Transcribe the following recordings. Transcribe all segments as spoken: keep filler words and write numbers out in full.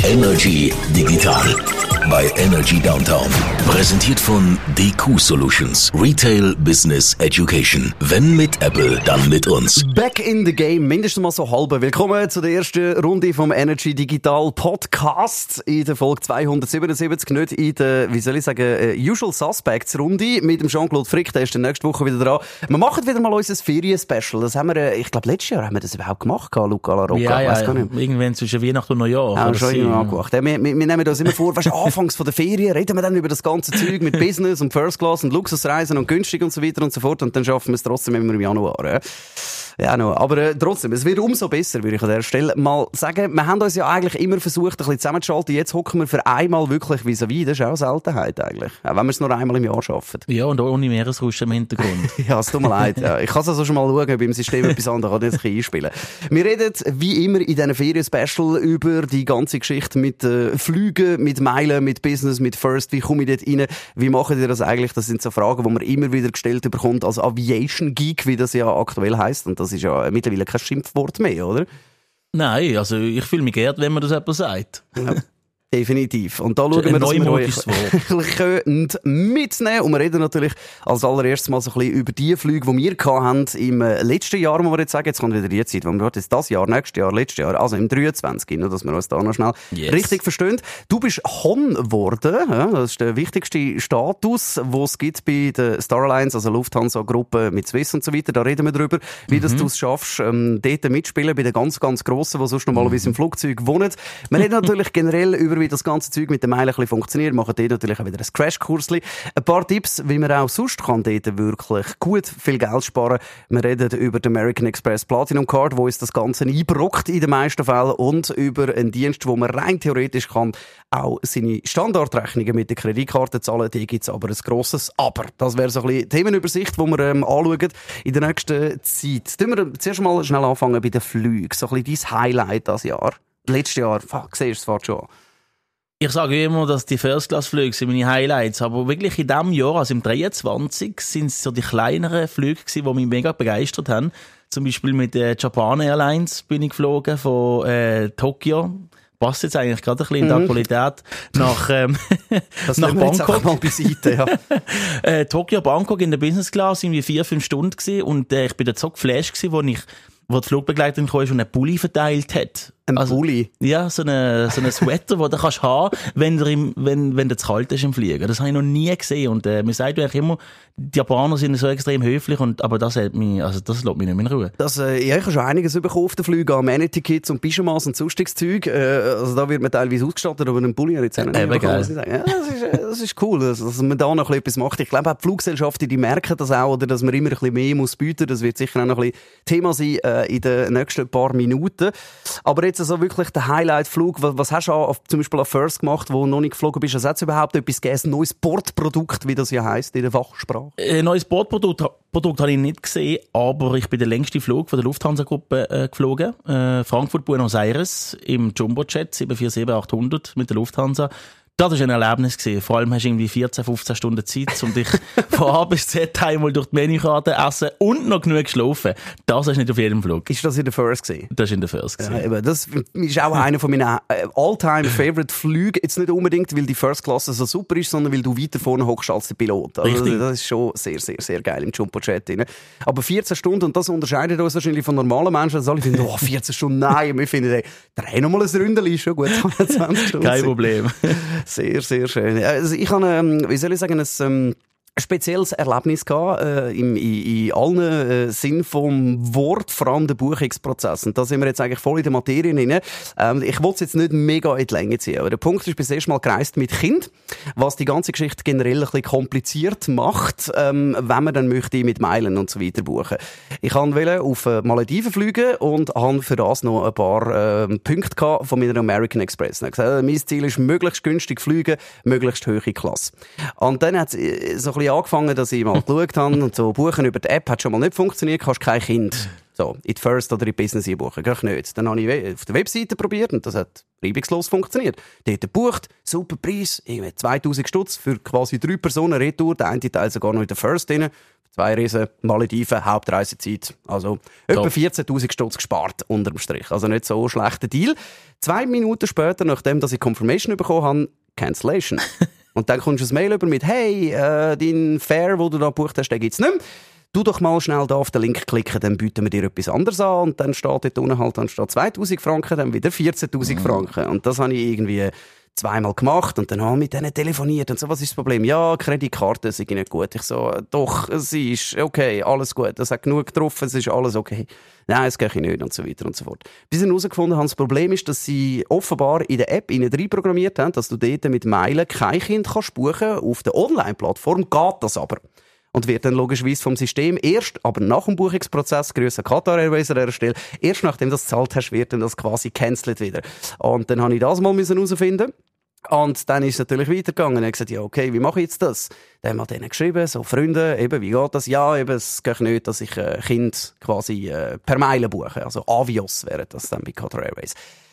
Energy Digital bei Energy Downtown. Präsentiert von D Q Solutions. Retail Business Education. Wenn mit Apple, dann mit uns. Back in the game, mindestens mal so halb. Willkommen zu der ersten Runde vom Energy Digital Podcast in der Folge zweihundertsiebenundsiebzig. Nicht in der, wie soll ich sagen, Usual Suspects Runde mit dem Jean-Claude Frick. Der ist dann nächste Woche wieder dran. Wir machen wieder mal unser Ferien-Special. Das haben wir, ich glaube, letztes Jahr haben wir das überhaupt gemacht, Luca La Rocca. Ja, ja, ja. Irgendwann zwischen Weihnachten und Neujahr. Ja, schon irgendwann angemacht. Wir, wir, wir nehmen uns immer vor, weißt du, anfangs von der Ferien reden wir dann über das ganze Zeug mit Business und First Class und Luxusreisen und günstig und so weiter und so fort und dann schaffen wir es trotzdem immer im Januar. Ja. Ja, no. Aber äh, trotzdem, es wird umso besser, würde ich an der Stelle mal sagen. Wir haben uns ja eigentlich immer versucht, ein bisschen zusammenzuschalten. Jetzt hocken wir für einmal wirklich vis-à-vis. Das ist auch eine Seltenheit eigentlich. Auch wenn wir es nur einmal im Jahr schaffen. Ja, und ohne Meeresrauschen im Hintergrund. Ja, es tut mir leid. Ja. Ich kann es also schon mal schauen, ob im System etwas anderes kann, jetzt ein bisschen einspielen. Wir reden wie immer in diesen Ferien-Special über die ganze Geschichte mit äh, Flügen, mit Meilen, mit Business, mit First. Wie komme ich dort rein? Wie machen ihr das eigentlich? Das sind so Fragen, die man immer wieder gestellt bekommt als Aviation-Geek, wie das ja aktuell heisst. Und das ist ja mittlerweile kein Schimpfwort mehr, oder? Nein, also ich fühle mich geehrt, wenn man das jemand sagt. Ja. Definitiv. Und da schauen wir, dass wir euch können mitnehmen. Und wir reden natürlich als allererstes mal so ein bisschen über die Flüge, die wir hatten im letzten Jahr, muss man jetzt sagen. Jetzt kommt wieder die Zeit, wo wir jetzt das Jahr, nächstes Jahr, letztes Jahr, also im dreiundzwanzig, dass wir uns da noch schnell yes. richtig verstehen. Du bist Hon geworden. Ja, das ist der wichtigste Status, den es gibt bei der Star Alliance, also Lufthansa-Gruppe mit Swiss und so weiter. Da reden wir drüber, wie mhm. das du es schaffst, ähm, dort mitspielen bei den ganz, ganz Grossen, die sonst normalerweise im Flugzeug wohnen. Wir reden natürlich generell über wie das ganze Zeug mit den Meilen ein bisschen funktioniert, machen dort natürlich auch wieder ein Crashkursli. Ein paar Tipps, wie man auch sonst kann dort wirklich gut viel Geld sparen. Wir reden über die American Express Platinum Card, wo uns das Ganze einbrockt in den meisten Fällen und über einen Dienst, wo man rein theoretisch kann auch seine Standardrechnungen mit der Kreditkarte zahlen. Die gibt es aber ein grosses Aber. Das wäre so ein bisschen Themenübersicht, die wir ähm, anschauen in der nächsten Zeit. Tun wir zuerst mal schnell anfangen bei den Flügen. So ein bisschen dein Highlight das Jahr. Letztes Jahr, fuck, siehst du, es fährt schon an. Ich sage immer, dass die First-Class-Flüge sind meine Highlights, aber wirklich in diesem Jahr, also im dreiundzwanzig, sind es so die kleineren Flüge gewesen, die mich mega begeistert haben. Zum Beispiel mit der Japan Airlines bin ich geflogen von äh, Tokio. Passt jetzt eigentlich gerade ein bisschen in der Qualität nach, ähm, das nach Bangkok. Mal beiseite, ja. äh, Tokio, Bangkok in der Business Class, irgendwie vier, fünf Stunden gewesen und äh, ich bin dort so geflasht gewesen, wo ich wo die Flugbegleiterin kam und einen Pulli verteilt hat. Ein also, Pulli? Ja, so eine, so eine Sweater, den du kannst haben, wenn dir im, wenn, wenn dir zu kalt ist im Fliegen. Das habe ich noch nie gesehen. Und, äh, man sagt eigentlich immer, die Japaner sind so extrem höflich und, aber das hat mich, also das lässt mich nicht mehr in Ruhe. Das, äh, ja, ich habe schon einiges bekommen auf den Flügen, Amenity-Kits und Pyjamas und sonstiges Zeug. Äh, also da wird man teilweise ausgestattet, aber einen Pulli jetzt nicht äh, mehr bekommen, muss ich sagen. Ja, das ist, äh, das ist cool, dass, dass man da noch etwas macht. Ich glaube auch die Fluggesellschaften, die merken das auch, oder, dass man immer ein bisschen mehr muss bieten. Das wird sicher auch noch ein bisschen Thema sein, äh, in den nächsten ein paar Minuten. Aber jetzt also wirklich der Highlight-Flug. Was, was hast du auf, zum Beispiel auf First gemacht, wo du noch nicht geflogen bist? Also hat es überhaupt etwas gegeben? Ein neues Bordprodukt, wie das ja heisst in der Fachsprache? Ein neues Bordprodukt Produkt habe ich nicht gesehen, aber ich bin den längsten Flug von der Lufthansa-Gruppe äh, geflogen. Äh, Frankfurt-Buenos Aires im Jumbo-Jet sieben vier sieben achthundert mit der Lufthansa. Das war ein Erlebnis gewesen. Vor allem hast du irgendwie vierzehn, fünfzehn Stunden Zeit, um dich von A bis Z einmal durch die Menükarte essen und noch genug geschlafen. Das hast du nicht auf jedem Flug. Ist das in der First gewesen? Das war in der First gewesen. Ja, eben, das ist auch einer von meinen All-Time-Favorite-Flügen. Jetzt nicht unbedingt, weil die First Class so super ist, sondern weil du weiter vorne hockst als der Pilot. Also, Richtig. Das ist schon sehr, sehr, sehr geil im Jumbo-Jet. Aber vierzehn Stunden, und das unterscheidet uns wahrscheinlich von normalen Menschen, dass alle finden, oh, vierzehn Stunden, nein. Wir finden, ey, dreh noch mal ein Ründeli, ist schon gut. zwanzig Stunden. Kein Problem. Sehr, sehr schön. Also ich habe, ähm, wie soll ich sagen, ein ähm, spezielles Erlebnis gehabt, äh, in, in, in allen äh, Sinn vom Wort, vor allem der Buchungsprozess. Und da sind wir jetzt eigentlich voll in der Materie drin. Ähm, ich will es jetzt nicht mega in die Länge ziehen, aber der Punkt ist, bis erst mal gereist mit Kind, was die ganze Geschichte generell ein bisschen kompliziert macht, ähm, wenn man dann möchte mit Meilen und so weiter buchen. Ich wollte auf äh, Malediven fliegen und habe für das noch ein paar äh, Punkte gehabt von meiner American Express. Ich habe gesagt, mein Ziel ist, möglichst günstig fliegen, möglichst hohe Klasse. Und dann hat es so ein bisschen angefangen, dass ich mal geschaut habe und so buchen über die App hat schon mal nicht funktioniert, hast kein Kind. So, in die First oder in die Business einbuchen. Geht nicht. Dann habe ich auf der Webseite probiert und das hat reibungslos funktioniert. Dort gebucht, super Preis, irgendwie zweitausend Stutz für quasi drei Personen Retour, der eine Teil sogar noch in der First drin. Zwei Riesen, Malediven, Hauptreisezeit. Also etwa vierzehntausend Stutz gespart, unterm Strich. Also nicht so ein schlechter Deal. Zwei Minuten später, nachdem dass ich Confirmation bekommen habe, Cancellation. Und dann kommst du ein Mail über mit, hey, äh, dein Fare, den du da gebucht hast, den gibt's nicht mehr. Du doch mal schnell da auf den Link klicken, dann bieten wir dir etwas anderes an. Und dann steht dort unten halt, dann steht zweitausend Franken, dann wieder vierzehntausend Franken. Und das habe ich irgendwie zweimal gemacht und dann habe ich mit denen telefoniert und so, was ist das Problem? Ja, Kreditkarte sind nicht gut. Ich so, doch, es ist okay, alles gut, das hat genug getroffen, es ist alles okay. Nein, das gehe ich nicht und so weiter und so fort. Bis sie herausgefunden haben, das Problem ist, dass sie offenbar in der App innen rein programmiert haben, dass du dort mit Meilen kein Kind kannst buchen. Auf der Online-Plattform geht das aber. Und wird dann logischerweise vom System erst, aber nach dem Buchungsprozess, grüße Qatar Airways an dieser Stelle, erst nachdem du das gezahlt hast, wird dann das quasi cancelled wieder. Und dann habe ich das mal herausfinden. Und dann ist es natürlich weitergegangen. Er hat gesagt, ja, okay, wie mache ich jetzt das? Dann haben wir denen geschrieben, so Freunde, eben, wie geht das? Ja, eben, es geht nicht, dass ich ein Kind quasi äh, per Meile buche. Also Avios wäre das dann bei Qatar Airways.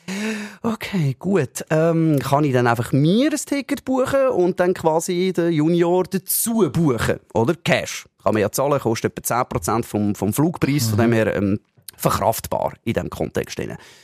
Okay, gut. Ähm, kann ich dann einfach mir ein Ticket buchen und dann quasi den Junior dazu buchen, oder? Cash. Kann man ja zahlen, kostet etwa zehn Prozent vom, vom Flugpreis, mhm. von dem her ähm, verkraftbar in diesem Kontext.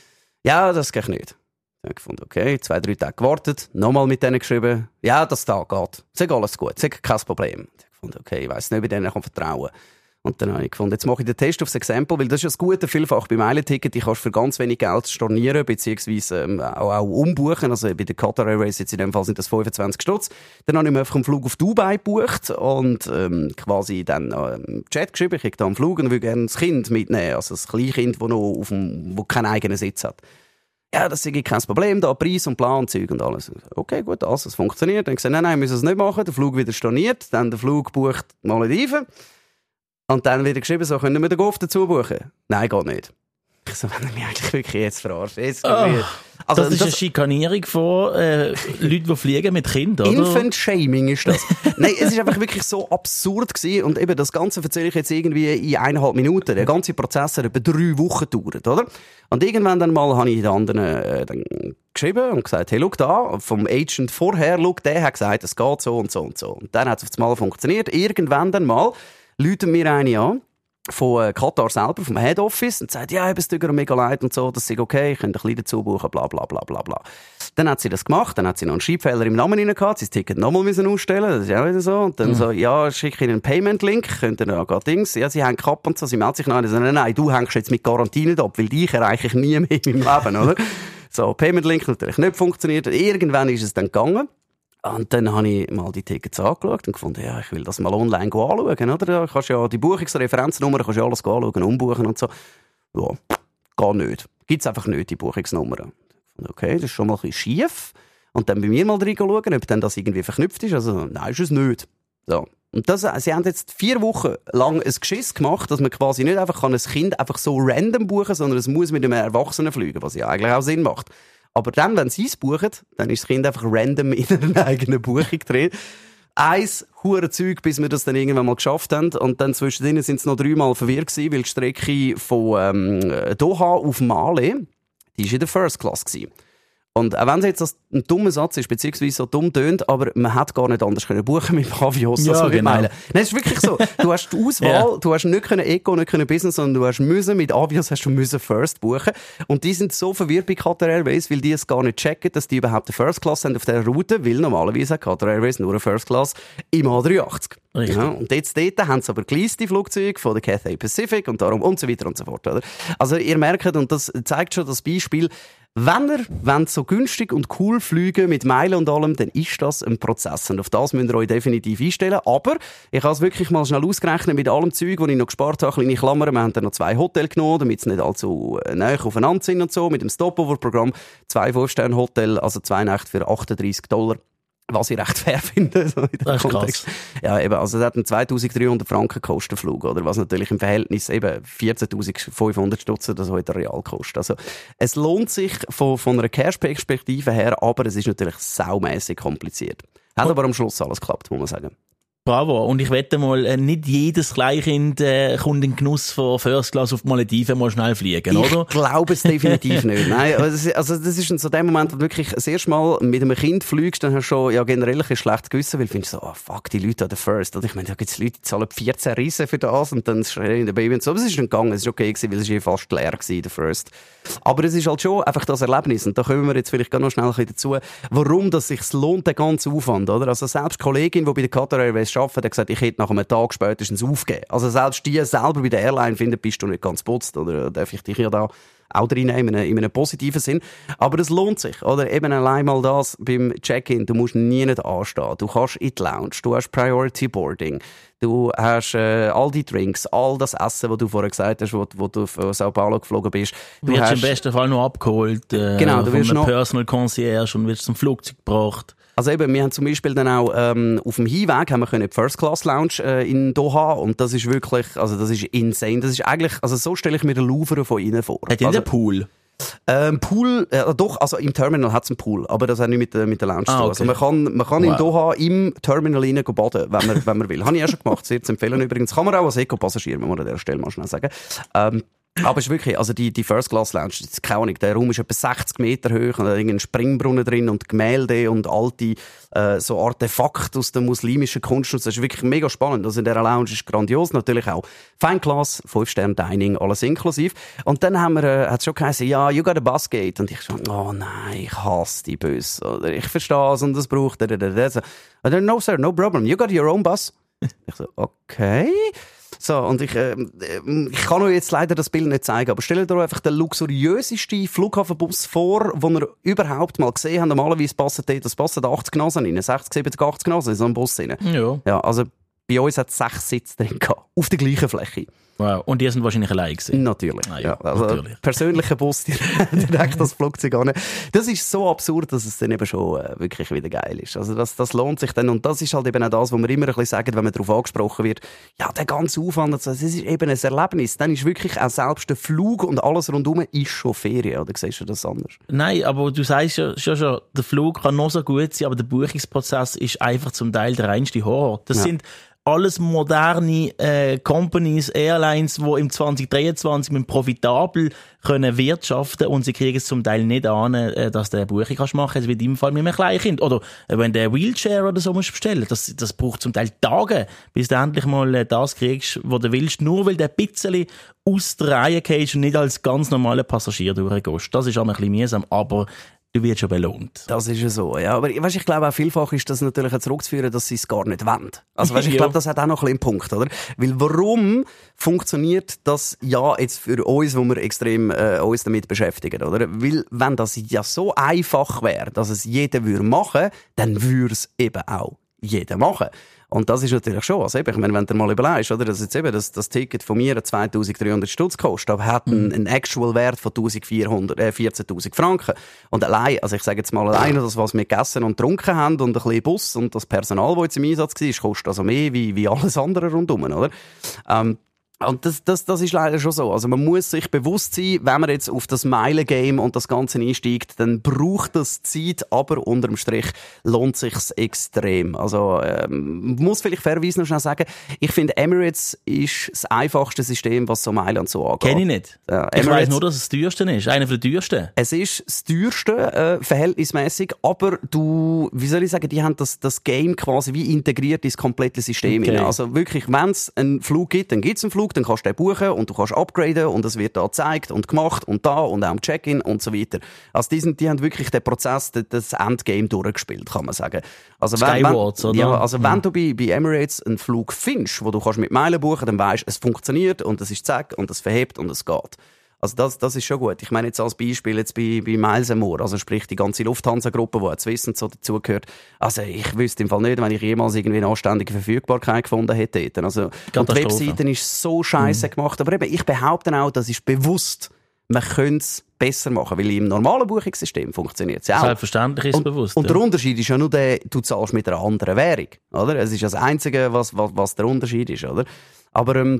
Ja, das geht nicht. Ich habe gefunden, okay, zwei, drei Tage gewartet, nochmal mit denen geschrieben, ja, das da geht. Sag alles gut, sag kein Problem. Ich habe gefunden, okay, ich weiss nicht, ob ich denen vertrauen kann. Und dann habe ich gefunden, jetzt mache ich den Test aufs Exempel, weil das ist ja das Gute, vielfach bei Meilenticket, die kannst du für ganz wenig Geld stornieren, beziehungsweise ähm, auch, auch umbuchen. Also bei der Qatar Airways jetzt in dem Fall sind das fünfundzwanzig Stutz. Dann habe ich mir einfach einen Flug auf Dubai gebucht und ähm, quasi dann ähm, Chat geschrieben, ich kriege da einen Flug und will gerne das Kind mitnehmen, also das Kleinkind, das noch auf dem, wo keinen eigenen Sitz hat. Ja, das ist kein Problem, da Preis und Plan und Zeug und alles. Okay, gut, alles, das funktioniert. Dann gesagt, nein, nein, wir müssen es nicht machen. Der Flug wieder storniert, dann der Flug bucht Malediven. Und dann wieder geschrieben, so, können wir den Golf dazu buchen? Nein, geht nicht. Ich so, wenn ihr mich eigentlich wirklich jetzt verarscht. Jetzt oh, also, das ist das, eine Schikanierung von äh, Leuten, die fliegen mit Kindern, oder? Infant-Shaming ist das. Nein, es ist einfach wirklich so absurd gewesen. Und eben das Ganze erzähle ich jetzt irgendwie in eineinhalb Minuten. Der ganze Prozess hat etwa drei Wochen gedauert, oder? Und irgendwann dann mal habe ich den anderen äh, dann geschrieben und gesagt, hey, schau da, vom Agent vorher, schau, der hat gesagt, es geht so und so und so. Und dann hat es auf einmal funktioniert. Irgendwann dann mal läuten mir eine an, von äh, Qatar selber, vom Head Office, und sagt, ja, es tut mir mega leid und so, das ist okay, ich könnte ein bisschen dazu buchen, bla, bla, bla, bla, bla. Dann hat sie das gemacht, dann hat sie noch einen Schreibfehler im Namen rein gehabt, sie das Ticket nochmal müssen ausstellen, das ist auch wieder so, und dann mhm. so, ja, schicke Ihnen einen Payment-Link, könnt ihr noch gerade Dings, ja, sie hängen ab und so, sie meldet sich noch, so, nein, nein, du hängst jetzt mit Garantie nicht ab, weil dich erreiche ich nie mehr in meinem Leben, oder? So, Payment-Link natürlich nicht funktioniert, irgendwann ist es dann gegangen. Und dann habe ich mal die Tickets angeschaut und gefunden, ja, ich will das mal online anschauen, oder? Da kannst du ja die Buchungsreferenznummer, kannst du alles anschauen, umbuchen und so. Ja, geht nicht. Gibt's einfach nicht, die Buchungsnummer. Okay, das ist schon mal ein bisschen schief. Und dann bei mir mal reinschauen, ob dann das irgendwie verknüpft ist. Also, nein, ist es nicht. So. Und das, sie haben jetzt vier Wochen lang ein Geschiss gemacht, dass man quasi nicht einfach ein Kind einfach so random buchen kann, sondern es muss mit einem Erwachsenen fliegen, was ja eigentlich auch Sinn macht. Aber dann, wenn sie es buchen, dann ist das Kind einfach random in einer eigenen Buchung drin. Eins hure Zeug, bis wir das dann irgendwann mal geschafft haben. Und dann zwischendrin sind es noch dreimal verwirrt gewesen, weil die Strecke von ähm, Doha auf Male, die war in der First Class gewesen. Und auch wenn es jetzt ein dummer Satz ist, beziehungsweise so dumm tönt, aber man hätte gar nicht anders können buchen mit Avios ja, als mit genau. Meilen. Nein, es ist wirklich so. Du hast die Auswahl, ja. du hast nicht können Eco, nicht können Business, sondern du hast müssen, mit Avios hast du müssen First buchen. Und die sind so verwirrt bei Qatar Airways, weil die es gar nicht checken, dass die überhaupt eine First Class haben auf dieser Route, weil normalerweise hat Qatar Airways nur eine First Class im A drei achtzig. Richtig. Ja, und jetzt dort haben sie aber geleiste Flugzeuge von der Cathay Pacific und darum und so weiter und so fort. Oder? Also ihr merkt, und das zeigt schon das Beispiel, wenn ihr wollt so günstig und cool fliegen mit Meilen und allem, dann ist das ein Prozess. Und auf das müsst ihr euch definitiv einstellen. Aber ich habe es wirklich mal schnell ausgerechnet mit allem Zeug, das ich noch gespart habe. Kleine Klammern. Wir haben dann noch zwei Hotels genommen, damit sie nicht allzu nahe aufeinander sind und so. Mit dem Stopover-Programm. Zwei Vier-Sterne-Hotel, also zwei Nächte für achtunddreissig Dollar. Was ich recht fair finde. So in das ist Kontext. Krass. Ja, eben, also es hat einen zweitausenddreihundert Franken gekostet Flug, oder? Was natürlich im Verhältnis eben vierzehntausendfünfhundert Stutz oder so in der Real kostet. Also, es lohnt sich von, von einer Cash-Perspektive her, aber es ist natürlich saumässig kompliziert. Hat oh. aber am Schluss alles geklappt, muss man sagen. Bravo. Und ich wette mal, nicht jedes Kleinkind äh, kommt in den Genuss von First Class auf die Malediven mal schnell fliegen, ich oder? Ich glaube es definitiv nicht. Nein, also, also das ist so der Moment, wo du wirklich das erste Mal mit einem Kind fliegst, dann hast du schon ja, generell ein schlechtes Gewissen, weil du findest so, oh, fuck, die Leute an der First. Oder ich meine, da gibt es Leute, die zahlen vierzehn Riesen für das und dann schreien der Baby und so. Aber es ist dann gegangen, es war okay gewesen, weil es war fast leer gewesen, der First. Aber es ist halt schon einfach das Erlebnis. Und da kommen wir jetzt vielleicht noch schnell ein bisschen dazu, warum das sich lohnt, der ganze Aufwand, oder? Also selbst die Kollegin, die bei der Qatar Airways arbeitet, hat gesagt, ich hätte nach einem Tag spätestens aufgeben. Also selbst die selber bei der Airline finden, bist du nicht ganz putzt, oder darf ich dich ja da auch reinnehmen, in einem, in einem positiven Sinn. Aber es lohnt sich, oder? Eben allein mal das beim Check-in. Du musst nie nicht anstehen. Du kannst in die Lounge. Du hast Priority Boarding. Du hast äh, all die Drinks, all das Essen, was du vorher gesagt hast, wo, wo du von Sao Paulo geflogen bist. Du wirst hast, im besten Fall noch abgeholt äh, genau, du von einem noch, Personal Concierge und wirst zum Flugzeug gebracht. Also eben, wir haben zum Beispiel dann auch ähm, auf dem Hinweg haben wir können die First Class Lounge äh, in Doha und das ist wirklich, also das ist insane. Das ist eigentlich, also so stelle ich mir den Louvre von innen vor. Hat ihr also, einen Pool? Ähm, Pool, äh, doch, also im Terminal hat es einen Pool, aber das hat nicht mit, äh, mit der Lounge zu ah, tun. okay. Also man kann, man kann wow. in Doha im Terminal rein baden, wenn man, wenn man will. Habe ich auch schon gemacht, sehr zu empfehlen übrigens. Kann man auch als Eco-Passagier, wenn man an der Stelle mal schnell sagen. Ähm, aber es ist wirklich, also die, die First Class Lounge, das ist keine Ahnung, der Raum ist etwa sechzig Meter hoch und da ist ein Springbrunnen drin und Gemälde und alte, äh, so Artefakte aus der muslimischen Kunst. Das ist wirklich mega spannend. Also in dieser Lounge ist grandios. Natürlich auch Fine Class, fünf Sterne Dining, alles inklusiv. Und dann haben wir, äh, hat es schon geheißen, ja, you got a bus gate. Und ich so, oh nein, ich hasse die Bus. Oder ich verstehe es und das braucht, da, da, da, da. So, no sir, no problem. You got your own bus. Ich so, okay. So, und ich, äh, ich kann euch jetzt leider das Bild nicht zeigen, aber stellt euch einfach den luxuriösesten Flughafenbus vor, den ihr überhaupt mal gesehen habt. Normalerweise passen dort, das passen achtzig Nasen rein, sechzig, siebzig, achtzig Nasen in so einem Bus rein. Ja. Ja, also bei uns hat es sechs Sitze drin gehabt, auf der gleichen Fläche. Wow. Und die sind wahrscheinlich allein gewesen? Natürlich. Ah, ja, ja. Also natürlich. Persönlicher Bus direkt das Flugzeug an. Das ist so absurd, dass es dann eben schon äh, wirklich wieder geil ist. Also das, das lohnt sich dann. Und das ist halt eben auch das, was wir immer ein bisschen sagen, wenn man darauf angesprochen wird. Ja, der ganze Aufwand, das ist eben ein Erlebnis. Dann ist wirklich auch selbst der Flug und alles rundherum ist schon Ferien. Oder siehst du das anders? Nein, aber du sagst ja schon, schon, der Flug kann noch so gut sein, aber der Buchungsprozess ist einfach zum Teil der reinste Horror. Das ja. sind alles moderne äh, Companies, Airlines, die im zwanzig dreiundzwanzig mit profitabel können wirtschaften und sie kriegen es zum Teil nicht an, äh, dass du eine Buchung kannst machen, also wie in deinem Fall mit einem Kleinkind. Oder äh, wenn du einen Wheelchair oder so musst bestellen, das, das braucht zum Teil Tage, bis du endlich mal äh, das kriegst, was du willst, nur weil du ein bisschen aus der Reihe gehst und nicht als ganz normaler Passagier durchgehst. Das ist auch ein bisschen mühsam, aber du wirst schon belohnt. Das ist ja so, ja. Aber weißt, ich glaube auch vielfach ist das natürlich zurückzuführen, dass sie es gar nicht wollen. Also weißt, ich glaube, das hat auch noch ein bisschen einen Punkt, oder? Weil warum funktioniert das ja jetzt für uns, wo wir extrem äh, uns damit beschäftigen, oder? Weil wenn das ja so einfach wäre, dass es jeder würde machen, dann würde es eben auch jeder machen. Und das ist natürlich schon was. Ich meine, wenn du mal überlegst, oder, dass jetzt eben das, das Ticket von mir zweitausenddreihundert Stutz kostet, aber hat einen, mhm. einen Actual-Wert von eintausendvierhundert, äh, vierzehntausend Franken. Und allein, also ich sage jetzt mal alleine, das, was wir gegessen und getrunken haben und ein bisschen Bus und das Personal, das jetzt im Einsatz war, kostet also mehr wie, wie alles andere rundum, oder? Ähm, Und das, das, das ist leider schon so. Also man muss sich bewusst sein, wenn man jetzt auf das Meilengame und das Ganze einsteigt, dann braucht das Zeit, aber unterm Strich lohnt sich's extrem. Also ähm, muss vielleicht fairerweise noch schnell sagen, ich finde Emirates ist das einfachste System, was so Mailand so angeht. Kenn ich nicht. Ja, ich weiss nur, dass es das teuerste ist. Einer der teuersten. Es ist das teuerste, äh, verhältnismäßig, aber du, wie soll ich sagen, die haben das, das Game quasi wie integriert ins komplette System. Okay. Also wirklich, wenn es einen Flug gibt, dann gibt es einen Flug, dann kannst du den buchen und du kannst upgraden und es wird da gezeigt und gemacht und da und auch am Check-in und so weiter. Also die, sind, die haben wirklich den Prozess, das Endgame durchgespielt, kann man sagen. Also wenn, Skywards, wenn, oder? Ja, also mhm. wenn du bei, bei Emirates einen Flug findest, wo du kannst mit Meilen buchen, dann weisst, es funktioniert und es ist zack und es verhebt und es geht. Also das, das ist schon gut. Ich meine jetzt als Beispiel jetzt bei, bei Miles and More, also sprich die ganze Lufthansa-Gruppe, die auch Swiss und so dazugehört. Also ich wüsste im Fall nicht, wenn ich jemals irgendwie eine anständige Verfügbarkeit gefunden hätte. Also und die Webseite ist so scheiße mhm. gemacht. Aber eben, ich behaupte auch, das ist bewusst. Man könnte es besser machen, weil im normalen Buchungssystem funktioniert es ja auch. Selbstverständlich ist es und, bewusst. Und ja. der Unterschied ist ja nur der, du zahlst mit einer anderen Währung. Oder? Es ist das Einzige, was, was, was der Unterschied ist. Oder? Aber ähm,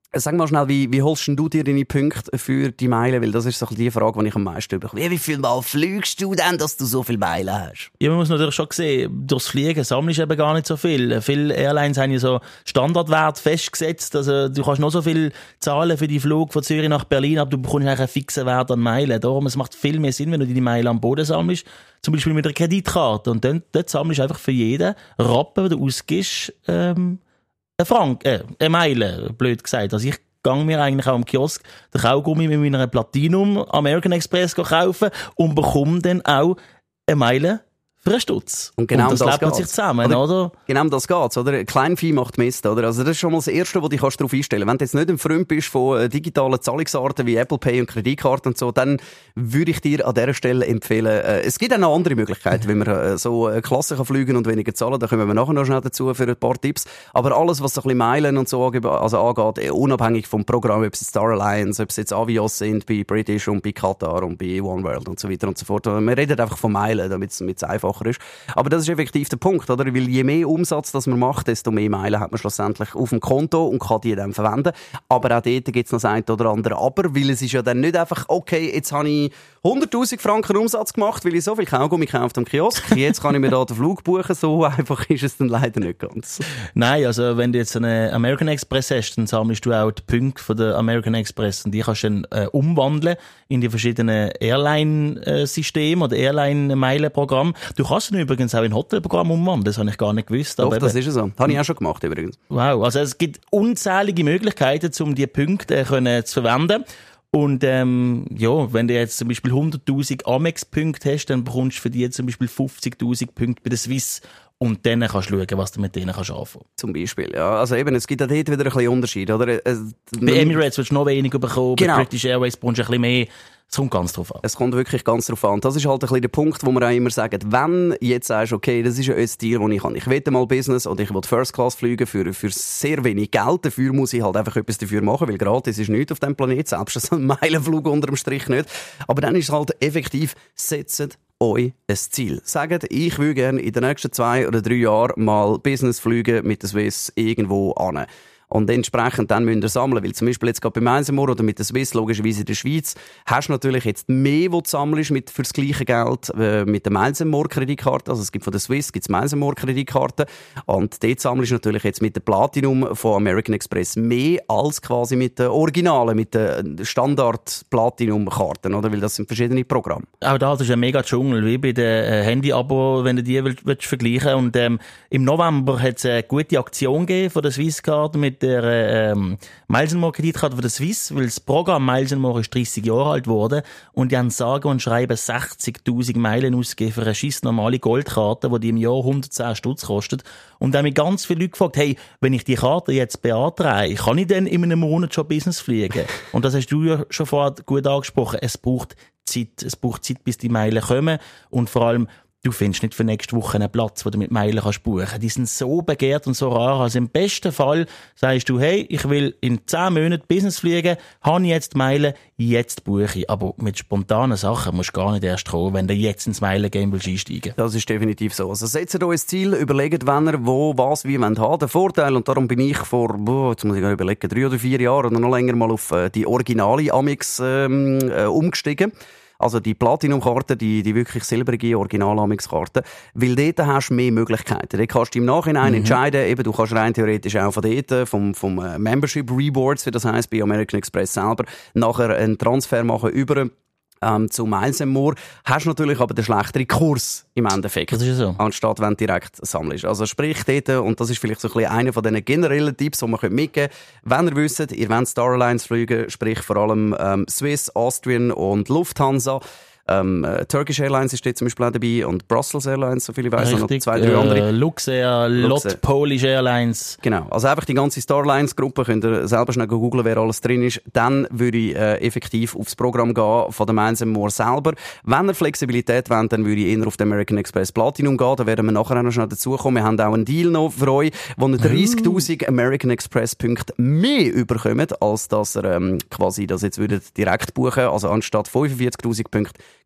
Sag mal schnell, wie, wie holst du dir deine Punkte für die Meilen? Weil das ist so die Frage, die ich am meisten bekomme. Wie viel Mal fliegst du denn, dass du so viele Meilen hast? Ja, man muss natürlich schon sehen, durchs Fliegen sammelst du eben gar nicht so viel. Viele Airlines haben ja so Standardwert festgesetzt. Also, du kannst noch so viel zahlen für die Flug von Zürich nach Berlin, aber du bekommst eigentlich einen fixen Wert an Meilen. Darum, es macht viel mehr Sinn, wenn du deine Meilen am Boden sammelst. Zum Beispiel mit einer Kreditkarte. Und dann, dort sammelst du einfach für jeden Rappen, den du ausgibst, ähm, Eine Frank, äh, eine Meile, blöd gesagt. Also ich gehe mir eigentlich auch im Kiosk den Kaugummi mit meiner Platinum American Express kaufen und bekomme dann auch eine Meile für einen Stutz. Und genau und das, das lebt sich zusammen, oder? oder? Genau das geht's, oder? Kleinvieh macht Mist, oder? Also das ist schon mal das Erste, wo du dich darauf einstellen kannst. Wenn du jetzt nicht ein Freund bist von äh, digitalen Zahlungsarten wie Apple Pay und Kreditkarten und so, dann würde ich dir an dieser Stelle empfehlen, äh, es gibt auch noch andere Möglichkeiten, wie man äh, so äh, Klassen kann fliegen und weniger zahlen. Da kommen wir nachher noch schnell dazu für ein paar Tipps. Aber alles, was so ein bisschen Meilen und so also angeht, äh, unabhängig vom Programm, ob es Star Alliance, ob es jetzt Avios sind, bei British und bei Qatar und bei One World und so weiter und so fort. Wir reden einfach von Meilen, damit es einfacher ist. Aber das ist effektiv der Punkt, oder? Weil je mehr Umsatz das man macht, desto mehr Meilen hat man schlussendlich auf dem Konto und kann die dann verwenden. Aber auch dort gibt es noch das eine oder andere Aber, weil es ist ja dann nicht einfach, okay, jetzt habe ich hunderttausend Franken Umsatz gemacht, weil ich so viel Kaugummi gekauft am Kiosk. Jetzt kann ich mir da den Flug buchen. So einfach ist es dann leider nicht ganz. Nein, also wenn du jetzt einen American Express hast, dann sammelst du auch die Punkte von der American Express und die kannst du dann äh, umwandeln in die verschiedenen Airline-Systeme oder Airline-Meilen-Programme. Du kannst dann übrigens auch in Hotelprogramm umwandeln, das habe ich gar nicht gewusst. Doch, aber das ist so. Das habe ich auch schon gemacht übrigens. Wow, also es gibt unzählige Möglichkeiten, um diese Punkte äh, können zu verwenden. Und ähm, ja, wenn du jetzt zum Beispiel hunderttausend Amex-Punkte hast, dann bekommst du für die zum Beispiel fünfzigtausend Punkte bei der Swiss. Und dann kannst du schauen, was du mit denen kannst anfangen. Zum Beispiel, ja. Also eben, es gibt auch dort wieder ein bisschen Unterschied, oder? Äh, bei Emirates willst du noch weniger bekommen, genau. Bei British Airways bekommst du ein bisschen mehr. Es kommt ganz drauf an. Es kommt wirklich ganz drauf an. Das ist halt ein bisschen der Punkt, wo wir auch immer sagen, wenn jetzt sagst, okay, das ist ein Stil, den ich kann. Ich will mal Business und ich will First Class fliegen für, für sehr wenig Geld. Dafür muss ich halt einfach etwas dafür machen, weil gratis ist nichts auf dem Planet, selbst ein Meilenflug unter dem Strich nicht. Aber dann ist es halt effektiv, setzt euch ein Ziel. Sagt, ich will gerne in den nächsten zwei oder drei Jahren mal Business fliegen mit der Swiss irgendwo an. Und entsprechend dann müsst ihr sammeln, weil zum Beispiel jetzt gerade bei Meisenmoor oder mit der Swiss, logischerweise in der Schweiz, hast du natürlich jetzt mehr, was du sammelst mit, für das gleiche Geld äh, mit der Meisenmoor-Kreditkarte. Also es gibt von der Swiss gibt's Meisenmoor-Kreditkarte und dort sammelst du natürlich jetzt mit der Platinum von American Express mehr als quasi mit den Originalen, mit den Standard-Platinum-Karten, oder? Weil das sind verschiedene Programme. Auch das ist ein mega Dschungel, wie bei den äh, Handy-Abo, wenn du die willst, willst vergleichen. Und ähm, im November hat es eine gute Aktion gegeben von der Swisscard mit der ähm, Meisenmoor-Kreditkarte von der Swiss, weil das Programm Meisenmoor ist dreissig Jahre alt geworden und die haben sage und schreiben sechzigtausend Meilen ausgegeben für eine scheiss normale Goldkarte, die, die im Jahr hundertzehn Stutz kostet. Und da haben mich ganz viele Leute gefragt, hey, wenn ich die Karte jetzt beantrage, kann ich dann in einem Monat schon Business fliegen? Und das hast du ja schon vorher gut angesprochen. Es braucht Zeit. Es braucht Zeit, bis die Meilen kommen und vor allem du findest nicht für nächste Woche einen Platz, wo du mit Meilen kannst buchen. Die sind so begehrt und so rar. Also im besten Fall sagst du, hey, ich will in zehn Monaten Business fliegen, habe ich jetzt Meilen, jetzt buche ich. Aber mit spontanen Sachen musst du gar nicht erst kommen, wenn du jetzt ins Meilengame willst einsteigen. Das ist definitiv so. Also setzt euch ein Ziel, überlegt, wenn ihr wo, was, wie wollt haben. Der Vorteil, und darum bin ich vor, boah, jetzt muss ich gar überlegen, drei oder vier Jahren oder noch länger mal auf äh, die originale Amex ähm, äh, umgestiegen. Also die Platinum-Karte, die, die wirklich silbrige Original-Amex-Karte. Weil dort hast du mehr Möglichkeiten. Dort kannst du im Nachhinein mhm. entscheiden, eben, du kannst rein theoretisch auch von dort, vom, vom äh, Membership Rewards, wie das heisst, bei American Express selber, nachher einen Transfer machen über Ähm, zu Meisenmoor, hast natürlich aber den schlechteren Kurs im Endeffekt. Das ist so. Anstatt wenn du direkt sammelst. Also sprich dort, und das ist vielleicht so ein bisschen einer von diesen generellen Tipps, die man mitgeben kann. Wenn ihr wisst, ihr wollt Star Alliance fliegen, sprich vor allem ähm, Swiss, Austrian und Lufthansa. Ähm, äh, Turkish Airlines ist dort zum Beispiel auch dabei und Brussels Airlines, so viel ich weiss, und noch zwei, drei äh, andere. Luxair, Lot Polish Airlines. Genau, also einfach die ganze Starlines-Gruppe, könnt ihr selber schnell googlen, wer alles drin ist. Dann würde ich äh, effektiv aufs Programm gehen von der Meisenmoor selber. Wenn ihr Flexibilität wollt, dann würde ich eher auf den American Express Platinum gehen, da werden wir nachher auch noch schnell dazukommen. Wir haben auch einen Deal noch für euch, wo ihr dreissigtausend American Express Punkte mehr überkommt, als dass ihr ähm, quasi das jetzt würdet direkt buchen. Also anstatt fünfundvierzigtausend Punkte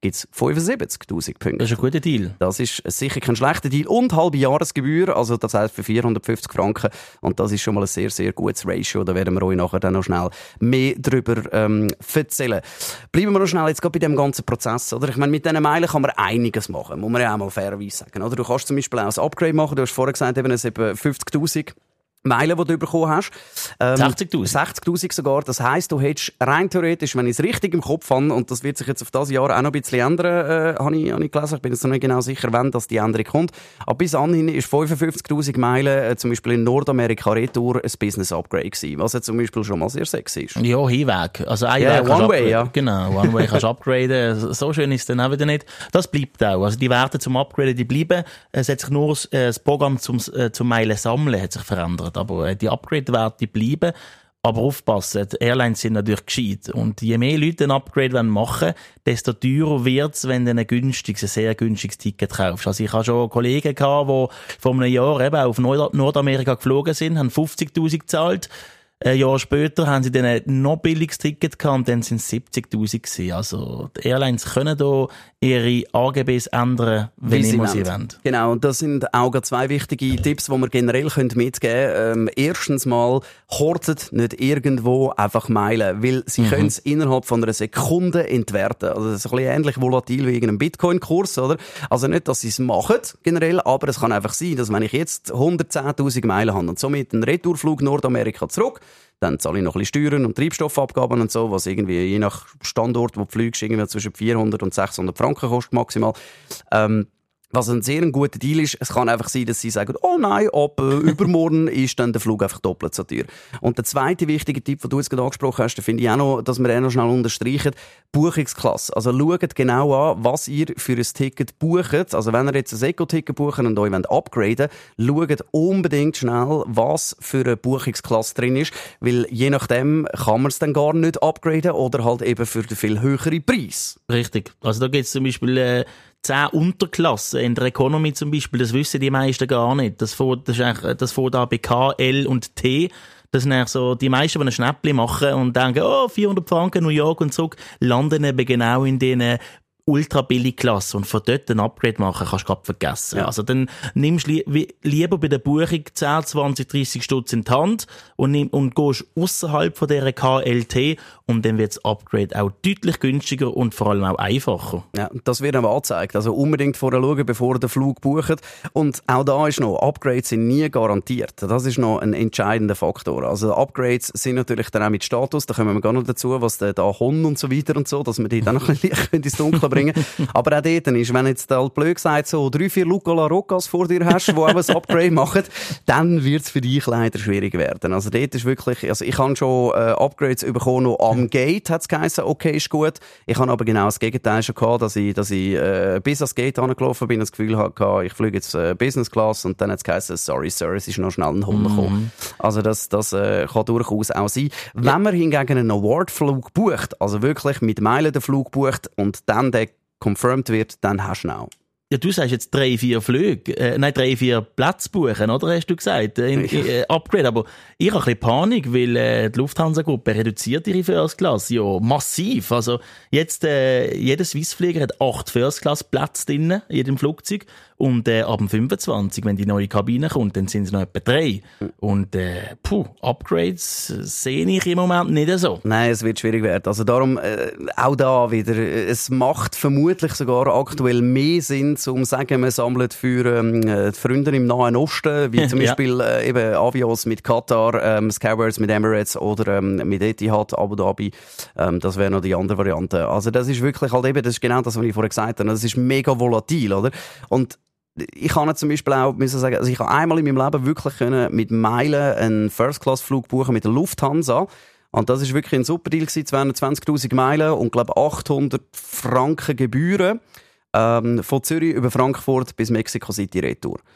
gibt es fünfundsiebzigtausend Punkte. Das ist ein guter Deal. Das ist sicher kein schlechter Deal. Und halbe Jahresgebühr, also das heisst für vierhundertfünfzig Franken. Und das ist schon mal ein sehr, sehr gutes Ratio. Da werden wir euch nachher dann noch schnell mehr darüber ähm, erzählen. Bleiben wir noch schnell jetzt gerade bei dem ganzen Prozess. Oder? Ich meine, mit diesen Meilen kann man einiges machen, muss man ja auch mal fairerweise sagen. Oder? Du kannst zum Beispiel auch ein Upgrade machen. Du hast vorher gesagt, eben, es eben fünfzigtausend Meilen, die du bekommen hast. Ähm, sechzigtausend. sechzigtausend sogar. Das heisst, du hättest rein theoretisch, wenn ich es richtig im Kopf habe, und das wird sich jetzt auf das Jahr auch noch ein bisschen ändern, äh, habe ich, hab ich gelesen. Ich bin jetzt noch nicht genau sicher, wann das die Änderung kommt. Aber bis anhin ist fünfundfünfzigtausend Meilen, äh, zum Beispiel in Nordamerika retour, ein Business-Upgrade gewesen. Was ja zum Beispiel schon mal sehr sexy ist. Ja, Hinweg. Also ein yeah, Weg One Way, ja. Genau, One Way kannst du upgraden. So schön ist es dann auch wieder nicht. Das bleibt auch. Also die Werte zum Upgraden, die bleiben. Es hat sich nur das, äh, das Programm zum, äh, zum Meilen sammeln hat sich verändert. Aber äh, die Upgrade-Werte bleiben. Aber aufpassen, die Airlines sind natürlich gescheit. Und je mehr Leute ein Upgrade machen wollen, desto teurer wird es, wenn du ein günstiges, ein sehr günstiges Ticket kaufst. Also ich habe schon Kollegen gehabt, die vor einem Jahr eben auf Nord- Nordamerika geflogen sind, haben fünfzigtausend gezahlt. Ein Jahr später haben sie dann ein noch billiges Ticket gehabt und dann sind es siebzigtausend gewesen. Also die Airlines können da ihre A G Bs ändern, wenn immer sie wollen. Genau, und das sind auch zwei wichtige Tipps, die wir generell mitgeben können. Ähm, erstens mal, hortet nicht irgendwo einfach Meilen, weil sie mhm. können es innerhalb von einer Sekunde entwerten. Also das ist ein bisschen ähnlich volatil wie irgendein Bitcoin-Kurs, oder? Also nicht, dass sie es machen, generell, aber es kann einfach sein, dass wenn ich jetzt hundertzehntausend Meilen habe und somit einen Retourflug Nordamerika zurück, dann zahle ich noch ein bisschen Steuern und Treibstoffabgaben und so, was irgendwie je nach Standort, wo du fliegst, irgendwie zwischen vierhundert und sechshundert Franken kostet maximal. Ähm, Was ein sehr guter Deal ist, es kann einfach sein, dass sie sagen, oh nein, ab äh, übermorgen ist dann der Flug einfach doppelt so teuer. Und der zweite wichtige Tipp, den du jetzt gerade angesprochen hast, den finde ich auch noch, dass wir auch noch schnell unterstreichen, Buchungsklasse. Also schaut genau an, was ihr für ein Ticket bucht. Also wenn ihr jetzt ein Eco-Ticket bucht und euch upgraden wollt, schaut unbedingt schnell, was für eine Buchungsklasse drin ist, weil je nachdem kann man es dann gar nicht upgraden oder halt eben für den viel höheren Preis. Richtig. Also da gibt es zum Beispiel äh, zehn Unterklassen in der Economy zum Beispiel, das wissen die meisten gar nicht. Das fährt, das ist eigentlich, das fährt an bei K, L und T. Das sind eigentlich so die meisten, die ein Schnäppchen machen und denken, oh, vierhundert Franken New York und zurück, landen eben genau in diesen ultra billig Klasse und von dort ein Upgrade machen kannst du gerade vergessen. Ja. Also dann nimmst du li- lieber bei der Buchung zehn, zwanzig, dreissig Stutz in die Hand und, nimm, und gehst ausserhalb von dieser K L T und dann wird das Upgrade auch deutlich günstiger und vor allem auch einfacher. Ja, das wird auch angezeigt. Also unbedingt vorher schauen, bevor ihr den Flug bucht. Und auch da ist noch, Upgrades sind nie garantiert. Das ist noch ein entscheidender Faktor. Also Upgrades sind natürlich dann auch mit Status, da kommen wir gar noch dazu, was da kommt und so weiter und so, dass wir die dann noch ein bisschen ins Dunkle bringen. Aber auch dort ist, wenn jetzt halt blöd gesagt so drei, vier Luca La Roccas vor dir hast, die auch ein Upgrade machen, dann wird es für dich leider schwierig werden. Also dort ist wirklich, also ich habe schon äh, Upgrades bekommen, noch am Gate hat es geheißen, okay, ist gut. Ich habe aber genau das Gegenteil schon gehabt, dass ich, dass ich äh, bis ans Gate angelaufen bin, das Gefühl hatte, ich fliege jetzt äh, Business Class und dann hat es geheißen, sorry Sir, es ist noch schnell ein Hund gekommen. Mm. Also das, das äh, kann durchaus auch sein. Wenn ja. man hingegen einen Award-Flug bucht, also wirklich mit Meilen den Flug bucht und dann der confirmed wird, dann hast du ihn auch. Ja, du sagst jetzt drei, vier Flüge, äh, nein, drei, vier Plätze buchen, oder? Hast du gesagt? In, in, äh, Upgrade. Aber ich habe ein bisschen Panik, weil äh, die Lufthansa-Gruppe reduziert ihre First Class ja massiv. Also jetzt, äh, jeder Swissflieger hat acht First Class Plätze drin, in jedem Flugzeug. Und äh, ab dem fünfundzwanzig, wenn die neue Kabine kommt, dann sind es noch etwa drei. Und äh, puh, Upgrades sehe ich im Moment nicht so. Nein, es wird schwierig werden. Also darum, äh, auch da wieder, es macht vermutlich sogar aktuell mehr Sinn, um zu sagen, man sammelt für ähm, die Freunde im Nahen Osten, wie zum Beispiel ja. äh, eben Avios mit Katar, ähm, Skywards mit Emirates oder ähm, mit Etihad, Abu Dhabi. Ähm, das wäre noch die andere Variante. Also das ist wirklich halt eben, das ist genau das, was ich vorher gesagt habe. Das ist mega volatil, oder? Und ich kann jetzt zum Beispiel auch müssen sagen, also ich habe einmal in meinem Leben wirklich können mit Meilen einen First-Class-Flug buchen mit der Lufthansa. Und das ist wirklich ein super Deal gewesen, zweihundertzwanzigtausend Meilen und glaube achthundert Franken Gebühren ähm, von Zürich über Frankfurt bis Mexico City Retour.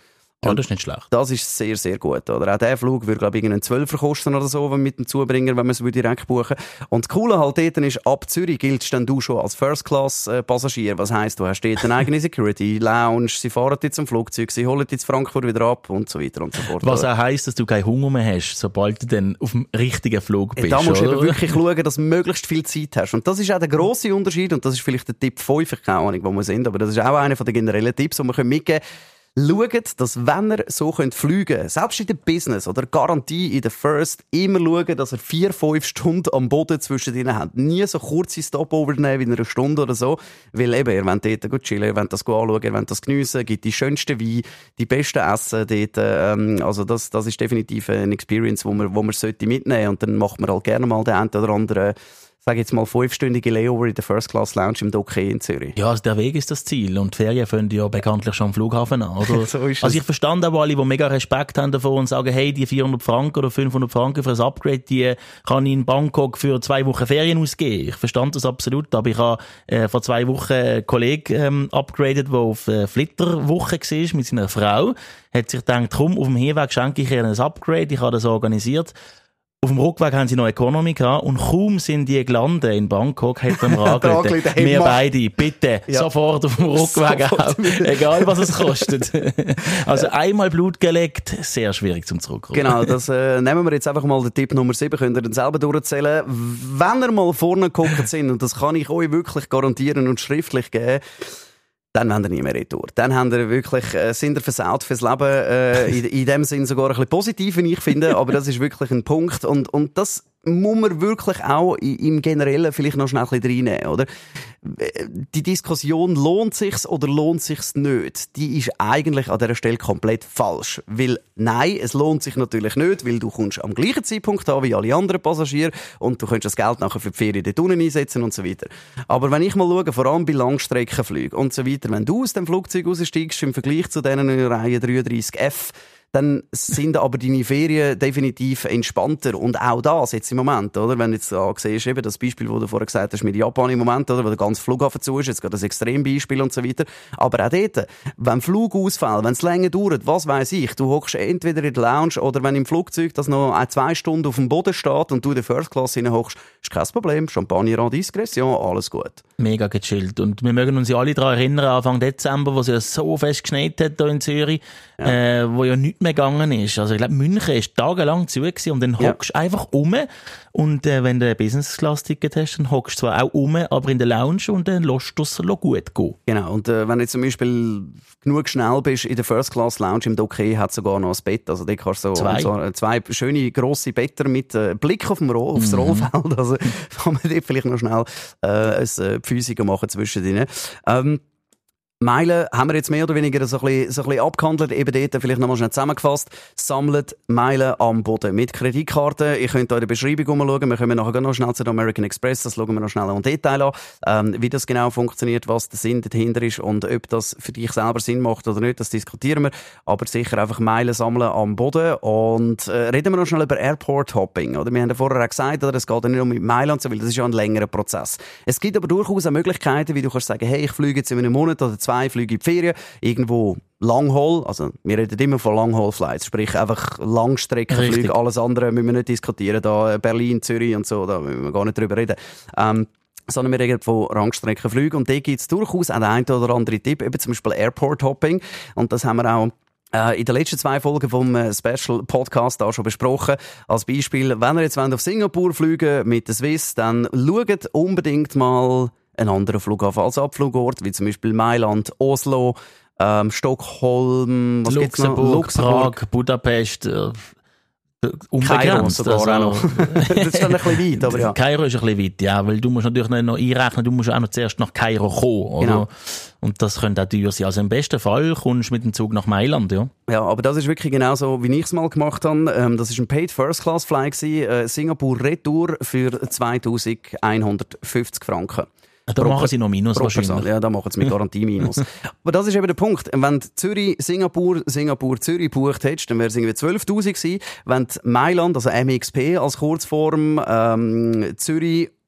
Ja, das ist nicht schlecht. Das ist sehr, sehr gut. Oder? Auch der Flug würde, glaube ich, einen Zwölfer kosten oder so mit dem Zubringer, wenn man es direkt buchen würde. Und das Coole halt dort ist, ab Zürich giltst dann du schon als First-Class-Passagier. Was heisst, du hast dort eine eigene Security, Lounge, sie fahren dich zum Flugzeug, sie holen dich zu Frankfurt wieder ab und so weiter und so fort. Was auch heisst, dass du keinen Hunger mehr hast, sobald du dann auf dem richtigen Flug bist. Da musst oder? du eben wirklich schauen, dass du möglichst viel Zeit hast. Und das ist auch der grosse Unterschied, und das ist vielleicht der Tipp fünf, ich keine Ahnung, wo wir sind, aber das ist auch einer der generellen Tipps, die wir mitgeben können. Schaut, dass wenn ihr so könnt fliegen könnt, selbst in der Business oder Garantie in der First, immer schauen, dass ihr vier, fünf Stunden am Boden zwischen denen habt. Nie so kurze Stopover nehmen wie in einer Stunde oder so, weil eben, ihr wollt dort gut chillen, ihr wollt das anschauen, ihr wollt das geniessen, gibt die schönsten Weine, die besten Essen dort. Ähm, also das, das ist definitiv eine Experience, die man, wo man sollte mitnehmen, und dann macht man halt gerne mal den einen oder anderen, sag jetzt mal, fünfstündige Layover in der First-Class-Lounge im Docquet in Zürich. Ja, also der Weg ist das Ziel. Und die Ferien fangen ja bekanntlich schon am Flughafen an, oder? So ist also ich verstand auch alle, die mega Respekt haben davon und sagen, hey, die vierhundert Franken oder fünfhundert Franken für ein Upgrade, die kann ich in Bangkok für zwei Wochen Ferien ausgeben. Ich verstand das absolut, aber ich habe äh, vor zwei Wochen einen Kollegen ähm, upgradet, der auf äh, Flitterwoche war mit seiner Frau. Hat sich gedacht, komm, auf dem Hinweg schenke ich ihr ein Upgrade, ich habe das organisiert. Auf dem Rückweg haben sie noch Economy gehabt und kaum sind die gelandet in Bangkok, hat er mir angerufen. Wir beide, bitte, ja. Sofort auf dem Rückweg auch. Egal, was es kostet. Also einmal Blut geleckt, sehr schwierig zum Zurückkommen. Genau, das äh, nehmen wir jetzt einfach mal den Tipp Nummer sieben, könnt ihr dann selber durchzählen. Wenn ihr mal vorne geguckt sind, und das kann ich euch wirklich garantieren und schriftlich geben, dann wollt ihr nie mehr retour. Dann habt ihr wirklich, äh, sind ihr versaut fürs Leben, äh, in, in dem Sinn sogar ein bisschen positiv, wie ich finde, aber das ist wirklich ein Punkt, und, und das muss man wirklich auch im Generellen vielleicht noch schnell ein bisschen reinnehmen, oder? Die Diskussion, lohnt sich's oder lohnt sich's nicht, die ist eigentlich an dieser Stelle komplett falsch. Weil, nein, es lohnt sich natürlich nicht, weil du kommst am gleichen Zeitpunkt an wie alle anderen Passagiere und du kannst das Geld nachher für die Ferien dort unten einsetzen und so weiter. Aber wenn ich mal schaue, vor allem bei Langstreckenflügen und so weiter, wenn du aus dem Flugzeug raussteigst, im Vergleich zu denen in Reihe dreiunddreißig F, dann sind aber deine Ferien definitiv entspannter. Und auch das jetzt im Moment, oder? Wenn du jetzt da siehst, eben das Beispiel, das du vorher gesagt hast mit Japan im Moment, oder? Wo der ganze Flughafen zu ist, jetzt gerade das Extrembeispiel und so weiter. Aber auch dort, wenn Flug ausfällt, wenn es länger dauert, was weiss ich, du hockst entweder in der Lounge oder wenn im Flugzeug das noch zwei Stunden auf dem Boden steht und du in der First Class rein hockst, ist kein Problem. Champagner en discrétion, alles gut. Mega gechillt. Und wir mögen uns ja alle daran erinnern, Anfang Dezember, wo es ja so fest geschneit hat hier in Zürich, ja. Äh, wo ja nichts mehr gegangen ist. Also ich glaube, München ist tagelang zu gewesen und dann hockst du ja. einfach um und äh, wenn du ein Business-Class-Ticket hast, dann hockst du zwar auch um, aber in der Lounge und dann lässt du es gut gehen. Genau, und äh, wenn du zum Beispiel genug schnell bist, in der First-Class-Lounge im Docquet hat sogar noch ein Bett, also da kannst du so zwei, so, zwei schöne grosse Betten mit äh, Blick auf dem Ro- aufs mhm. Rollfeld, also kann man dort vielleicht noch schnell äh, ein Physiker machen zwischen denen. Ähm, Meilen haben wir jetzt mehr oder weniger so ein bisschen, so ein bisschen abgehandelt. Eben dort vielleicht nochmal schnell zusammengefasst. Sammelt Meilen am Boden mit Kreditkarten. Ihr könnt da in der Beschreibung umschauen. Wir kommen nachher noch schnell zu American Express. Das schauen wir noch schnell im Detail an. Ähm, wie das genau funktioniert, was der Sinn dahinter ist und ob das für dich selber Sinn macht oder nicht, das diskutieren wir. Aber sicher einfach Meilen sammeln am Boden. Und äh, reden wir noch schnell über Airport Hopping. Oder? Wir haben ja vorher auch gesagt, oder, es geht ja nicht um mit Meilen und so, weil das ist ja ein längerer Prozess. Es gibt aber durchaus auch Möglichkeiten, wie du kannst sagen, hey, ich fliege jetzt in einem Monat oder zwei Flüge in die Ferien, irgendwo Long-Haul, also wir reden immer von Long-Haul-Flights, sprich einfach Langstreckenflüge, alles andere müssen wir nicht diskutieren, da Berlin, Zürich und so, da müssen wir gar nicht drüber reden. Ähm, sondern wir reden von Langstreckenflügen und da gibt es durchaus auch den einen oder anderen Tipp, eben zum Beispiel Airport-Hopping, und das haben wir auch in den letzten zwei Folgen vom Special Podcast da schon besprochen. Als Beispiel, wenn ihr jetzt auf Singapur fliegen mit der Swiss, dann schaut unbedingt mal einen anderen Flughafen als Abflugort, wie zum Beispiel Mailand, Oslo, ähm, Stockholm, was gibt's noch? Luxemburg, Prag, Budapest, äh, Kairo sogar also, auch noch. Das ist dann ein bisschen weit, aber ja. Kairo ist ein bisschen weit, ja, weil du musst natürlich noch einrechnen, du musst auch noch zuerst nach Kairo kommen, oder? Genau. Und das könnte auch teuer sein. Also im besten Fall kommst du mit dem Zug nach Mailand, ja. Ja, aber das ist wirklich genau so, wie ich es mal gemacht habe. Ähm, das war ein Paid First Class Flight gewesen, äh, Singapur Retour für zweitausendeinhundertfünfzig Franken. Da pro, machen sie noch Minus wahrscheinlich. Person. Ja, da machen sie mit Garantie Minus. Aber das ist eben der Punkt. Wenn du Zürich, Singapur, Singapur, Zürich bucht hättest, dann wäre es irgendwie zwölftausend gewesen. Wenn du Mailand, also M X P als Kurzform, ähm, Zürich,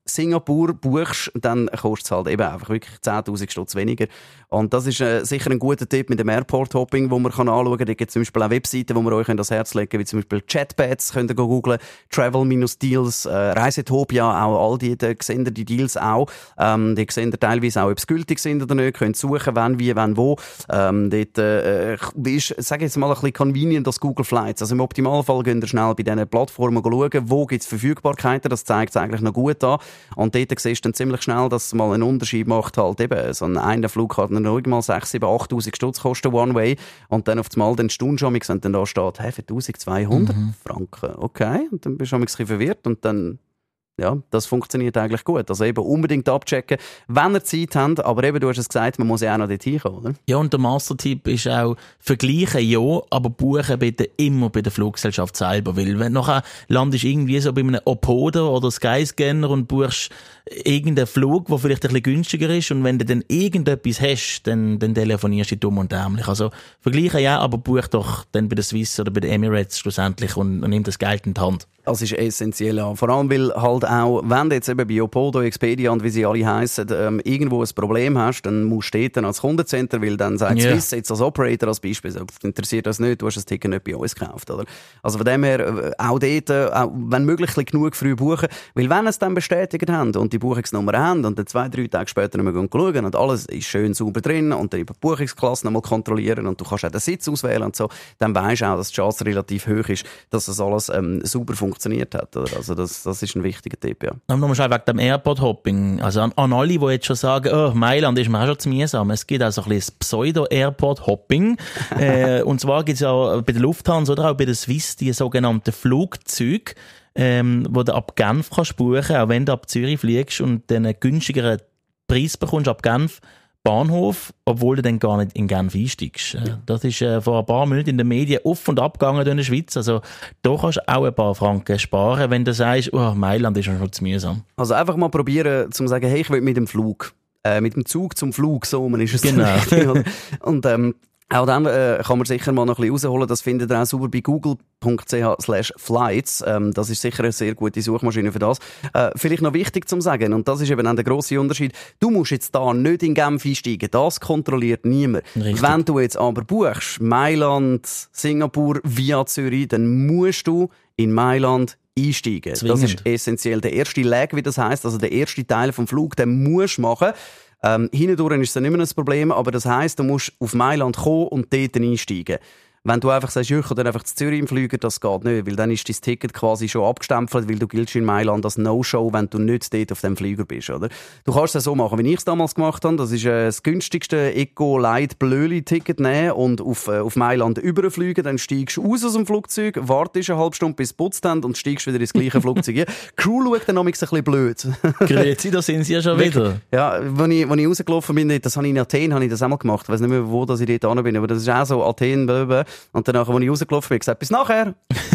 Singapur buchst, dann kostet es halt eben einfach wirklich zehntausend Stutz weniger. Und das ist äh, sicher ein guter Tipp mit dem Airport-Hopping, wo man kann anschauen kann. Da gibt es zum Beispiel auch Webseiten, wo wir euch ans Herz legen können, wie zum Beispiel Chatbats, könnt ihr googlen, Travel-Deals, äh, Reisetopia, auch all die, da sehen ihr die Deals auch. Ähm, die sehen ihr teilweise auch, ob sie gültig sind oder nicht, könnt suchen, wann, wie, wann, wo. Ähm, dort äh, ist, sag jetzt mal, ein bisschen convenient als Google Flights. Also im Optimalfall könnt ihr schnell bei diesen Plattformen schauen, wo gibt es Verfügbarkeiten, das zeigt es eigentlich noch gut an. Und dort siehst du dann ziemlich schnell, dass es mal einen Unterschied macht, halt eben, so ein einer Flug kann noch mal sechs, sieben, achttausend Stutz kosten One-Way und dann auf einmal den Stundenschamix und dann da steht, hey, für eintausendzweihundert mhm. Franken, okay, und dann bist du ein bisschen verwirrt und dann ja, das funktioniert eigentlich gut. Also eben unbedingt abchecken, wenn ihr Zeit habt, aber eben, du hast es gesagt, man muss ja auch noch dort hinkommen, oder? Ja, und der Mastertipp ist auch, vergleichen ja, aber buchen bitte immer bei der Fluggesellschaft selber, weil wenn nachher landest du irgendwie so bei einem Opoda oder Skyscanner und buchst irgendeinen Flug, der vielleicht ein bisschen günstiger ist und wenn du dann irgendetwas hast, dann, dann telefonierst du dumm und dämlich. Also vergleichen ja, aber buch doch dann bei der Swiss oder bei der Emirates schlussendlich und, und nimm das Geld in die Hand. Das ist essentiell, ja. Vor allem, weil halt auch, wenn du jetzt eben bei Opodo, Expedia und wie sie alle heissen, ähm, irgendwo ein Problem hast, dann musst du dort als Kundencenter, weil dann sagt yeah. Swiss jetzt als Operator als Beispiel, so, interessiert das nicht, du hast das Ticket nicht bei uns gekauft, oder? Also von dem her, auch dort, auch, wenn möglich, genug früh buchen, weil wenn es dann bestätigt haben und die Buchungsnummer haben und dann zwei, drei Tage später nicht mehr schauen und alles ist schön sauber drin und dann über die Buchungsklasse nochmal kontrollieren und du kannst auch den Sitz auswählen und so, dann weisst du auch, dass die Chance relativ hoch ist, dass das alles ähm, sauber funktioniert hat, oder? Also das, das ist ein wichtiger Tipp, ja. Noch mal schnell wegen dem Airport-Hopping. Also an, an alle, die jetzt schon sagen, oh, Mailand ist mir auch schon zu mühsam. Es gibt auch so ein bisschen Pseudo-Airport-Hopping. äh, und zwar gibt es ja bei der Lufthansa oder auch bei der Swiss die sogenannten Flugzeuge, ähm, wo du ab Genf kannst buchen, auch wenn du ab Zürich fliegst und dann einen günstigeren Preis bekommst ab Genf Bahnhof, obwohl du dann gar nicht in Genf einsteigst. Ja. Das ist äh, vor ein paar Monaten in den Medien auf und ab gegangen in der Schweiz. Also da kannst du auch ein paar Franken sparen, wenn du sagst, oh, Mailand ist schon zu mühsam. Also einfach mal probieren, zu sagen, hey, ich will mit dem Flug, äh, mit dem Zug zum Flug, so man ist es. Genau. Und ähm, auch dann äh, kann man sicher mal noch ein bisschen rausholen. Das findet ihr auch super bei google punkt c h slash flights. Ähm, das ist sicher eine sehr gute Suchmaschine für das. Äh, vielleicht noch wichtig zu sagen, und das ist eben dann der grosse Unterschied, du musst jetzt da nicht in Genf einsteigen. Das kontrolliert niemand. Richtig. Wenn du jetzt aber buchst, Mailand, Singapur via Zürich, dann musst du in Mailand einsteigen. Zwingend. Das ist essentiell. Der erste Leg, wie das heisst, also der erste Teil vom Flug, den musst du machen. Ähm, hindurch ist es nicht mehr ein Problem, aber das heisst, du musst auf Mailand kommen und dort einsteigen. Wenn du einfach sagst, ich komme dann einfach zu Zürich im Flüger, das geht nicht, weil dann ist dein Ticket quasi schon abgestempelt, weil du giltst in Mailand als No-Show, wenn du nicht dort auf dem Flüger bist, oder? Du kannst es so machen, wie ich es damals gemacht habe. Das ist äh, das günstigste Eco-Light-Blöli-Ticket nehmen und auf, äh, auf Mailand überfliegen. Dann steigst du aus aus dem Flugzeug, wartest eine halbe Stunde, bis sie geputzt haben und steigst wieder ins gleiche Flugzeug. Die Crew schaut dann manchmal ein bisschen blöd. Grüezi, da sind sie ja schon wieder. Ja, als ich, als ich rausgelaufen bin, das habe ich in Athen habe ich das einmal gemacht. Ich weiss nicht mehr, wo dass ich dort hin bin, aber das ist auch so Athen, blablabla. Und danach, als ich rausgelaufen bin, gesagt, bis nachher.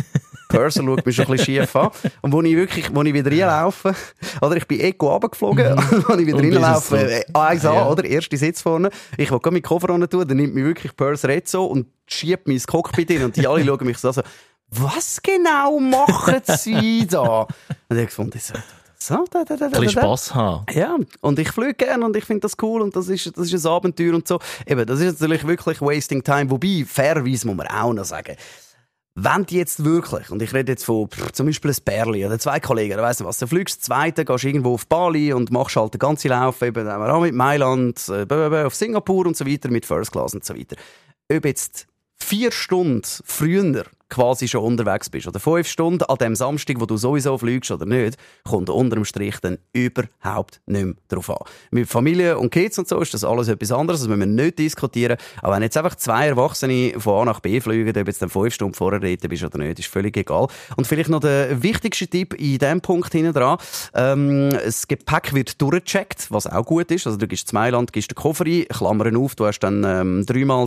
Purser schaut mich schon ein bisschen schief an. Und wo ich wirklich, wo ich wieder reinlaufe, oder ich bin Eco runtergeflogen, mhm. wo ich wieder reinlaufe, so. eins A, ja. Oder, erste Sitz vorne. Ich will meinen Koffer runter tun, dann nimmt mich wirklich Purser Red so und schiebt mich ins Cockpit hin und die alle schauen mich so an, so, was genau machen sie da? Und ich fand, ich so, so, da, da, da, da, ein bisschen Spass haben. Ja, und ich fliege gerne und ich finde das cool und das ist, das ist ein Abenteuer und so. Eben, das ist natürlich wirklich wasting time, wobei, fairerweise muss man auch noch sagen, wenn du jetzt wirklich, und ich rede jetzt von pff, zum Beispiel ein Pärli oder zwei Kollegen, weißt du was, du fliegst zweite, gehst irgendwo auf Bali und machst halt den ganzen Lauf, eben auch mit Mailand, äh, auf Singapur und so weiter, mit First Class und so weiter. Ob jetzt vier Stunden früher quasi schon unterwegs bist oder fünf Stunden an dem Samstag, wo du sowieso fliegst oder nicht, kommt unter dem Strich dann überhaupt nicht mehr drauf an. Mit Familie und Kids und so ist das alles etwas anderes, das müssen wir nicht diskutieren. Aber wenn jetzt einfach zwei Erwachsene von A nach B fliegen, ob jetzt dann fünf Stunden vorher reden bist oder nicht, ist völlig egal. Und vielleicht noch der wichtigste Tipp in diesem Punkt hinten dran. Ähm, das Gepäck wird durchgecheckt, was auch gut ist. Also du gehst zu Mailand, gehst den Koffer ein, Klammern auf, du hast dann ähm, dreimal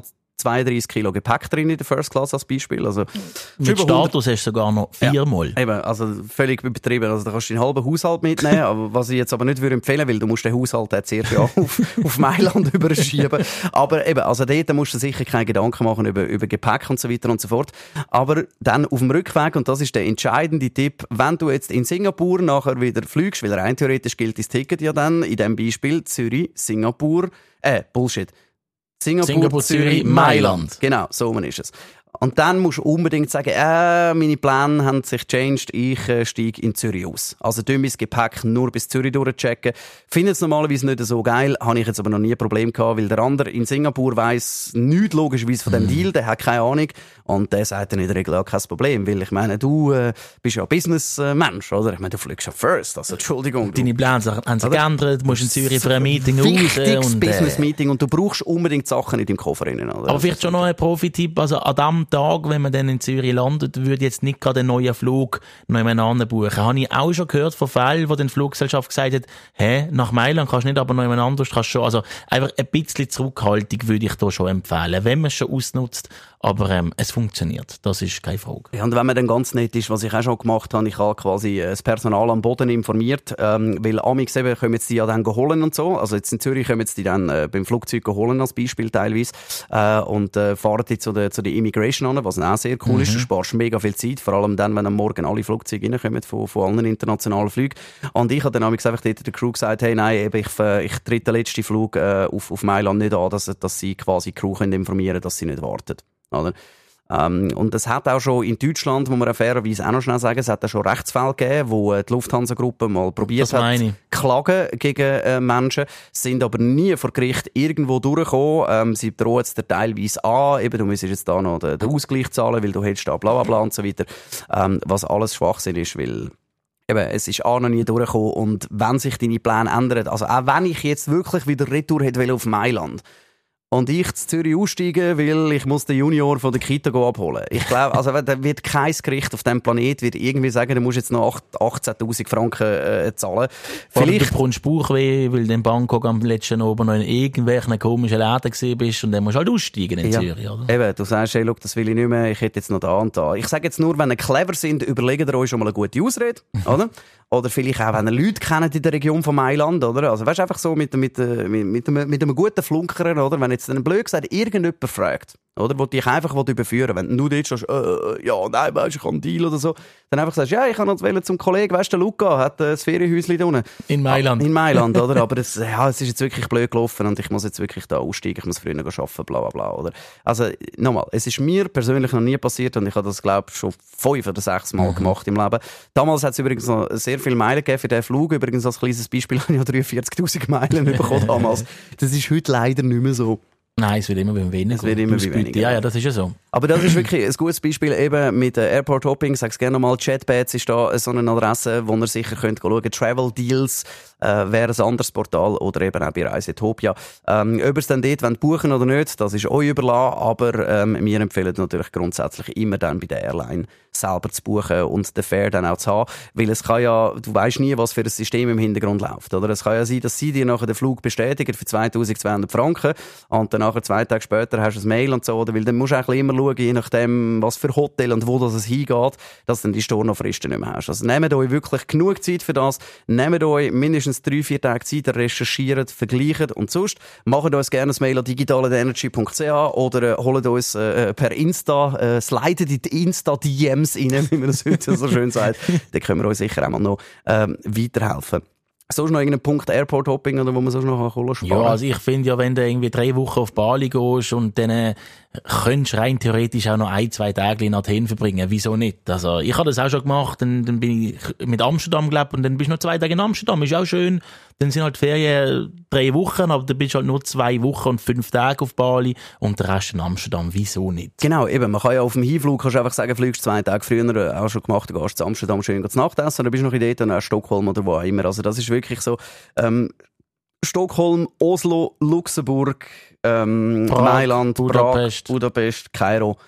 zweiunddreissig Kilo Gepäck drin in der First Class als Beispiel. Also, mit Status hast du sogar noch viermal. Ja, eben, also völlig übertrieben. Also da kannst du den halben Haushalt mitnehmen, aber was ich jetzt aber nicht würde empfehlen, weil du musst den Haushalt jetzt zuerst ja auf, auf Mailand überschieben. Aber eben, also dort musst du sicher keine Gedanken machen über, über Gepäck und so weiter und so fort. Aber dann auf dem Rückweg, und das ist der entscheidende Tipp, wenn du jetzt in Singapur nachher wieder fliegst, weil rein theoretisch gilt das Ticket ja dann, in dem Beispiel Zürich, Singapur, äh, Bullshit. Singapur, Singapur Zürich, Zürich, Mailand. Mailand. Genau, so ist es. Und dann musst du unbedingt sagen, äh, meine Pläne haben sich changed, ich äh, steige in Zürich aus. Also du mein Gepäck nur bis Zürich durchchecken. Finde es normalerweise nicht so geil, habe ich jetzt aber noch nie ein Problem gehabt, weil der andere in Singapur weiss nichts logischerweise von dem mm. Deal, der hat keine Ahnung und der sagt dann in der Regel auch kein Problem, weil ich meine, du äh, bist ja ein Businessmensch, oder? Ich meine, du fliegst ja first, also Entschuldigung. Deine Pläne haben sich geändert, du musst in Zürich für ein Meeting raus. Wichtiges und, Business-Meeting und du brauchst unbedingt Sachen in deinem Koffer rein. Oder? Aber vielleicht schon noch ein Profi-Tipp, also an dem Tag, wenn man dann in Zürich landet, würde ich jetzt nicht gerade einen neuen Flug noch jemand buchen. Habe ich auch schon gehört von Fällen, wo die Fluggesellschaft gesagt hat, hä, nach Mailand kannst du nicht, aber noch jemand anderes kannst schon. Also einfach ein bisschen Zurückhaltung würde ich da schon empfehlen, wenn man es schon ausnutzt. Aber ähm, es funktioniert, das ist keine Frage. Ja, und wenn man dann ganz nett ist, was ich auch schon gemacht habe, ich habe quasi das Personal am Boden informiert, ähm, weil amix eben kommen jetzt die ja dann holen und so. Also jetzt in Zürich kommen jetzt die dann äh, beim Flugzeug holen als Beispiel teilweise äh, und äh, fahren die zu der, zu der Immigration an, was auch sehr cool mhm. ist. Du sparst mega viel Zeit, vor allem dann, wenn am Morgen alle Flugzeuge reinkommen von, von allen internationalen Flügen. Und ich habe dann amix einfach dort der Crew gesagt, hey, nein, eben, ich, äh, ich tritt den letzten Flug äh, auf, auf Mailand nicht an, dass, dass sie quasi die Crew können informieren, dass sie nicht warten. Oder? Ähm, und es hat auch schon in Deutschland, muss man fairerweise auch noch schnell sagen, es hat auch schon Rechtsfälle gegeben, wo äh, die Lufthansa-Gruppe mal probiert hat, klagen gegen äh, Menschen, sind aber nie vor Gericht irgendwo durchgekommen. Ähm, sie drohen jetzt teilweise an, eben, du müsstest jetzt da noch den, den Ausgleich zahlen, weil du hättest da bla bla bla und so weiter, ähm, was alles Schwachsinn ist, weil eben, es ist auch noch nie durchgekommen und wenn sich deine Pläne ändern, also auch wenn ich jetzt wirklich wieder Retour hätte auf Mailand, und ich zu Zürich aussteigen, weil ich muss den Junior von der Kita abholen. Ich glaube, also da wird kein Gericht auf diesem Planet wird irgendwie sagen, du musst jetzt noch achtzehntausend Franken äh, zahlen. Vielleicht du bekommst Bauchweh, weil du in Bangkok am letzten Oben noch in irgendwelchen komischen Läden gesehen bist und dann musst du halt aussteigen in ja. Zürich, oder? Eben, du sagst, hey, look, das will ich nicht mehr, ich hätte jetzt noch da und da. Ich sage jetzt nur, wenn ihr clever sind, überlegt ihr euch schon mal eine gute Ausrede, oder? Oder vielleicht auch, wenn ihr Leute kennt in der Region von Mailand, oder? Also, weißt du, einfach so mit, mit, mit, mit, mit, mit einem guten Flunker, oder? Wenn jetzt dann blöd gesagt irgendjemand fragt, oder? Wo dich einfach überführen will. Wenn du dort stehst, äh, ja, nein, weißt du, ich habe einen Deal oder so. Dann einfach sagst, ja, ich kann noch zum Kollegen, weißt du, der Luca hat ein Ferienhäuschen da unten. In Mailand. In Mailand, oder? Aber es, ja, es ist jetzt wirklich blöd gelaufen und ich muss jetzt wirklich da aussteigen, ich muss früher noch arbeiten, bla, bla, bla, oder? Also, nochmal, es ist mir persönlich noch nie passiert und ich habe das, glaube ich, schon fünf oder sechs Mal mhm. gemacht im Leben. Damals hat es übrigens noch sehr viele Meilen gegeben für diesen Flug. Übrigens, als kleines Beispiel habe ich ja dreiundvierzigtausend Meilen bekommen damals. Das ist heute leider nicht mehr so. Nein, es wird immer weniger. Es wird immer weniger. Ja, ja, das ist ja so. Aber das ist wirklich ein gutes Beispiel eben mit Airport Hopping. Sag's gerne nochmal. Chatbats ist da so eine Adresse, wo ihr sicher könnt schauen. Travel Deals äh, wäre ein anderes Portal oder eben auch bei Reisetopia. Ähm, ob ihr es dann dort wollt buchen oder nicht, das ist euch überlassen. Aber ähm, wir empfehlen natürlich grundsätzlich immer dann bei der Airline selber zu buchen und den Fare dann auch zu haben. Weil es kann ja, du weisst nie, was für ein System im Hintergrund läuft. Oder es kann ja sein, dass sie dir nachher den Flug bestätigen für zweitausendzweihundert Franken und dann nachher zwei Tage später hast du ein Mail und so. Oder? Weil dann musst du eigentlich immer schauen, je nachdem, was für Hotel und wo das es hingeht, dass du dann die Stornofristen nicht mehr hast. Also nehmt euch wirklich genug Zeit für das. Nehmt euch mindestens drei, vier Tage Zeit, recherchiert, vergleicht und sonst macht uns gerne ein Mail an digitalenergy punkt c h oder äh, holt uns äh, per Insta, äh, slidet in die Insta-D Ms rein, wie man das heute so schön sagt. Dann können wir euch sicher auch mal noch ähm, weiterhelfen. Sonst noch irgendein Punkt Airport Hopping oder wo man sonst noch Kohle sparen kann? Ja, also ich finde ja, wenn du irgendwie drei Wochen auf Bali gehst und dann äh, könntest du rein theoretisch auch noch ein, zwei Tage in Athen verbringen. Wieso nicht? Also ich habe das auch schon gemacht, dann, dann bin ich mit Amsterdam gelebt und dann bist du noch zwei Tage in Amsterdam. Ist auch schön. Dann sind halt Ferien drei Wochen, aber dann bist du halt nur zwei Wochen und fünf Tage auf Bali und der Rest in Amsterdam. Wieso nicht? Genau, eben. Man kann ja auf dem Hinflug kannst du einfach sagen, fliegst zwei Tage früher, auch schon gemacht, du gehst zu Amsterdam schön zu Nacht essen, dann bist du noch in dort, dann Stockholm oder wo auch immer. Also das ist wirklich so, ähm, Stockholm, Oslo, Luxemburg, ähm, Prag, Mailand, Budapest. Prag, Budapest, Kairo.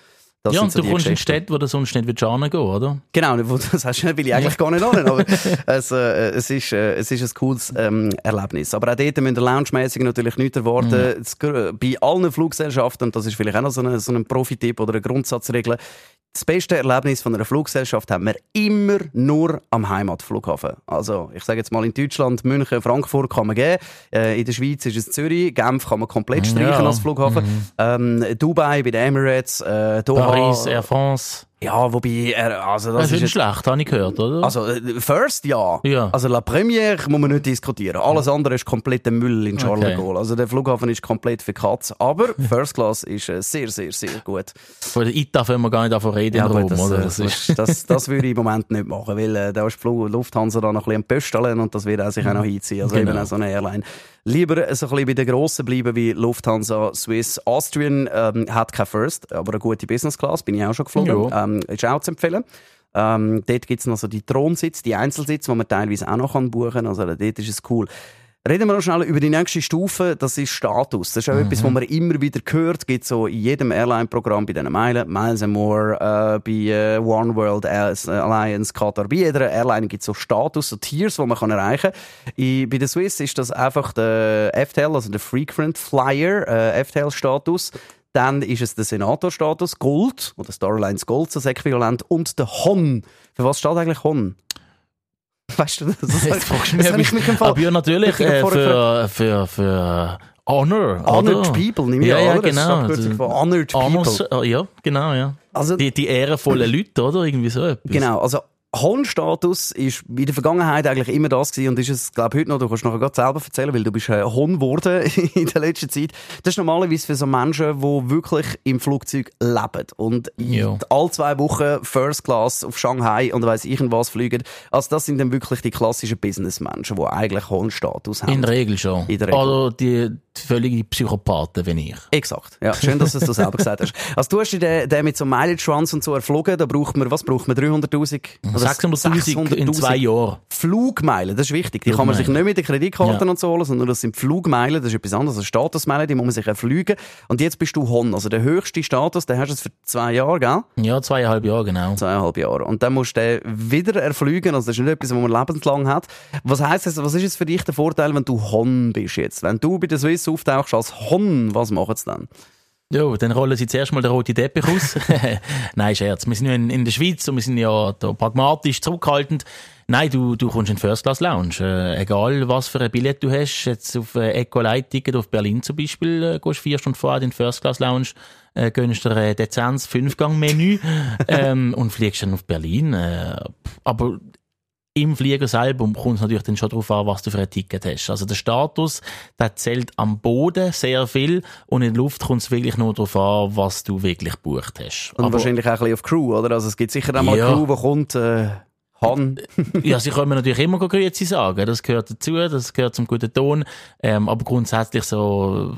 Das ja, und so du kommst in Städte, wo du sonst nicht willst hingehen, oder? Genau, das hast du, will ich eigentlich gar nicht an, aber es, äh, es, ist, äh, es ist ein cooles ähm, Erlebnis. Aber auch dort müsst ihr loungemässig natürlich nichts erwarten. Mhm. Es, bei allen Fluggesellschaften, und das ist vielleicht auch noch so ein, so ein Profi-Tipp oder eine Grundsatzregel, das beste Erlebnis von einer Fluggesellschaft haben wir immer nur am Heimatflughafen. Also, ich sage jetzt mal in Deutschland, München, Frankfurt kann man gehen. Äh, in der Schweiz ist es Zürich. Genf kann man komplett streichen ja. als Flughafen. Mhm. Ähm, Dubai bei den Emirates. Äh, Doha, Paris, Air France. Ja, wobei, also das, das ist nicht schlecht, habe ich gehört, oder? Also, First, ja. ja. Also, La Première muss man nicht diskutieren. Alles andere ist kompletter Müll in Charles de Gaulle. Okay. Also, der Flughafen ist komplett für Katz. Aber First Class ist äh, sehr, sehr, sehr gut. Von der I T A können wir gar nicht davon reden. Ja, in Rom, das, oder? Das, ist, das, das würde ich im Moment nicht machen, weil äh, da ist die Lufthansa da noch ein bisschen am Pösteln und das wird auch sich auch noch hinziehen. Also, genau. Eben auch so eine Airline. Lieber so ein bisschen bei den Grossen bleiben wie Lufthansa, Swiss, Austrian. Ähm, hat kein First, aber eine gute Business Class. Bin ich auch schon geflogen. Ähm, ist auch zu empfehlen. Ähm, dort gibt es noch so die Thronsitze, die Einzelsitze, die man teilweise auch noch buchen kann. Also dort ist es cool. Reden wir noch schnell über die nächste Stufe, das ist Status. Das ist auch mhm. etwas, was man immer wieder hört. Gibt so in jedem Airline-Programm, bei diesen Meilen, Miles and More, äh, bei äh, One World Alliance, Qatar, bei jeder Airline gibt es so Status, so Tiers, die man kann erreichen kann. Bei der Swiss ist das einfach der F T L, also der Frequent Flyer, äh, F T L-Status. Dann ist es der Senator-Status, Gold, oder Star Alliance Gold, das Äquivalent, und der H O N. Für was steht eigentlich H O N? Weißt du, das, das, das fragst du mich. Ich mich aber ja, natürlich äh, für, für, für Honor. Honored People, nehme ich ja, an, ja, oder? Genau. Das ist von Honored Honors, People. Ja, genau, ja. Also, die, die ehrenvollen Leute, oder? Irgendwie so etwas. Genau, also H O N-Status ist in der Vergangenheit eigentlich immer das gewesen und ist es, glaube ich, heute noch, du kannst nachher gerade selber erzählen, weil du bist äh, H O N geworden in der letzten Zeit. Das ist normalerweise für so Menschen, die wirklich im Flugzeug leben und alle zwei Wochen First Class auf Shanghai und weiss ich was fliegen. Also das sind dann wirklich die klassischen Businessmenschen, die eigentlich H O N-Status haben. In der Regel schon. In der Regel. Oder die völlige Psychopathen, wenn ich. Exakt. Ja, schön, dass du es so selber gesagt hast. Also du hast den, den mit so Mileage Runs und so erflogen, da braucht man, was braucht man, dreihunderttausend? sechshunderttausend in zwei Jahren. Flugmeilen, das ist wichtig. Die kann man sich nicht mit den Kreditkarten ja. und so holen, sondern das sind Flugmeilen, das ist etwas anderes als Statusmeilen, die muss man sich erfliegen. Und jetzt bist du H O N, also der höchste Status, den hast du für zwei Jahre, gell? Ja, zweieinhalb Jahre, genau. Zweieinhalb Jahre. Und dann musst du den wieder erfliegen, also das ist nicht etwas, was man lebenslang hat. Was heisst das, was ist jetzt für dich der Vorteil, wenn du H O N bist jetzt? Wenn du bei der Swiss auftauchst als H O N, was machen sie dann? Ja, dann rollen sie zuerst mal den roten Teppich aus. Nein, Scherz. Wir sind ja in, in der Schweiz und wir sind ja da pragmatisch zurückhaltend. Nein, du, du kommst in First Class Lounge. Äh, egal, was für ein Billett du hast. Jetzt auf äh, Eco-Light-Ticket auf Berlin zum Beispiel, äh, gehst vier Stunden vorher in First Class Lounge, äh, gönnst dir ein dezentes Fünf-Gang-Menü ähm, und fliegst dann auf Berlin. Äh, aber im Flieger selber kommt es natürlich dann schon darauf an, was du für ein Ticket hast. Also der Status, der zählt am Boden sehr viel und in der Luft kommt es wirklich nur darauf an, was du wirklich gebucht hast. Und aber wahrscheinlich auch ein bisschen auf Crew, oder? Also es gibt sicher auch mal ja. Crew, die kommt, äh, Han. Ja, sie können natürlich immer Grüezi sagen, das gehört dazu, das gehört zum guten Ton, ähm, aber grundsätzlich so...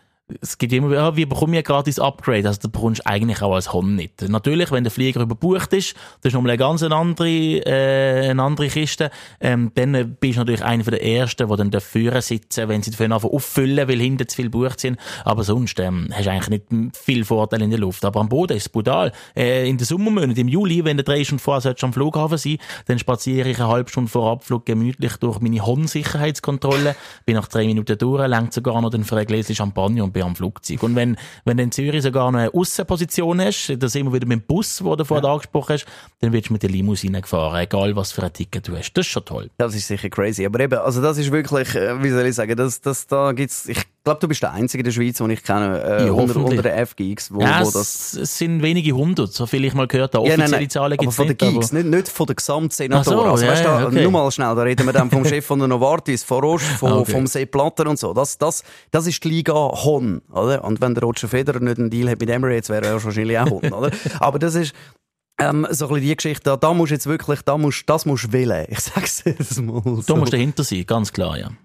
Es gibt immer, ja, wie bekomme ich ein gratis Upgrade? Also, das bekommst du eigentlich auch als H O N nicht. Natürlich, wenn der Flieger überbucht ist, das ist nochmal eine ganz andere, äh, eine andere Kiste, ähm, dann bist du natürlich einer der Ersten, die dann dafür sitzen, wenn sie dafür einfach auffüllen, weil hinten zu viel bucht sind. Aber sonst, ähm, hast du eigentlich nicht viel Vorteil in der Luft. Aber am Boden ist es brutal. Äh, in den Sommermonaten, im Juli, wenn du drei Stunden vorher am Flughafen sein, dann spaziere ich eine halbe Stunde vor Abflug gemütlich durch meine H O N-Sicherheitskontrolle, bin nach drei Minuten durch, lenkt sogar noch dann für ein Gläschen Champagner und bin am Flugzeug. Und wenn, wenn du in Zürich sogar noch eine Aussenposition hast, das immer wieder mit dem Bus, den du vorher ja. angesprochen hast, dann wirst du mit der Limousine gefahren, egal was für ein Ticket du hast. Das ist schon toll. Das ist sicher crazy. Aber eben, also das ist wirklich, wie soll ich sagen, das, das, da gibt's, ich glaube, du bist der Einzige in der Schweiz, den ich kenne, äh, ja, unter, unter den F-Geeks, wo, ja, wo das... Es sind wenige hundert, so viel ich mal gehört habe. Offizielle ja, nein, nein, Zahlen gibt es nicht. Aber von den Geeks, nicht, nicht von den Gesamtsenatoren. So, also, ja, weißt du, ja, okay. nur mal schnell, da reden wir dann vom Chef von der Novartis, von Roche, von, okay. vom Sepp Blatter und so. Das, das, das ist die Liga H O N, oder? Und wenn der Roger Federer nicht einen Deal hat mit Emirates, wäre er wahrscheinlich auch H O N, oder? Aber das ist... Ähm, so ein bisschen die Geschichte, da, da musst du jetzt wirklich, da musst, das musst du wählen. Ich sag's dir das mal so. Da musst du dahinter sein, ganz klar, ja.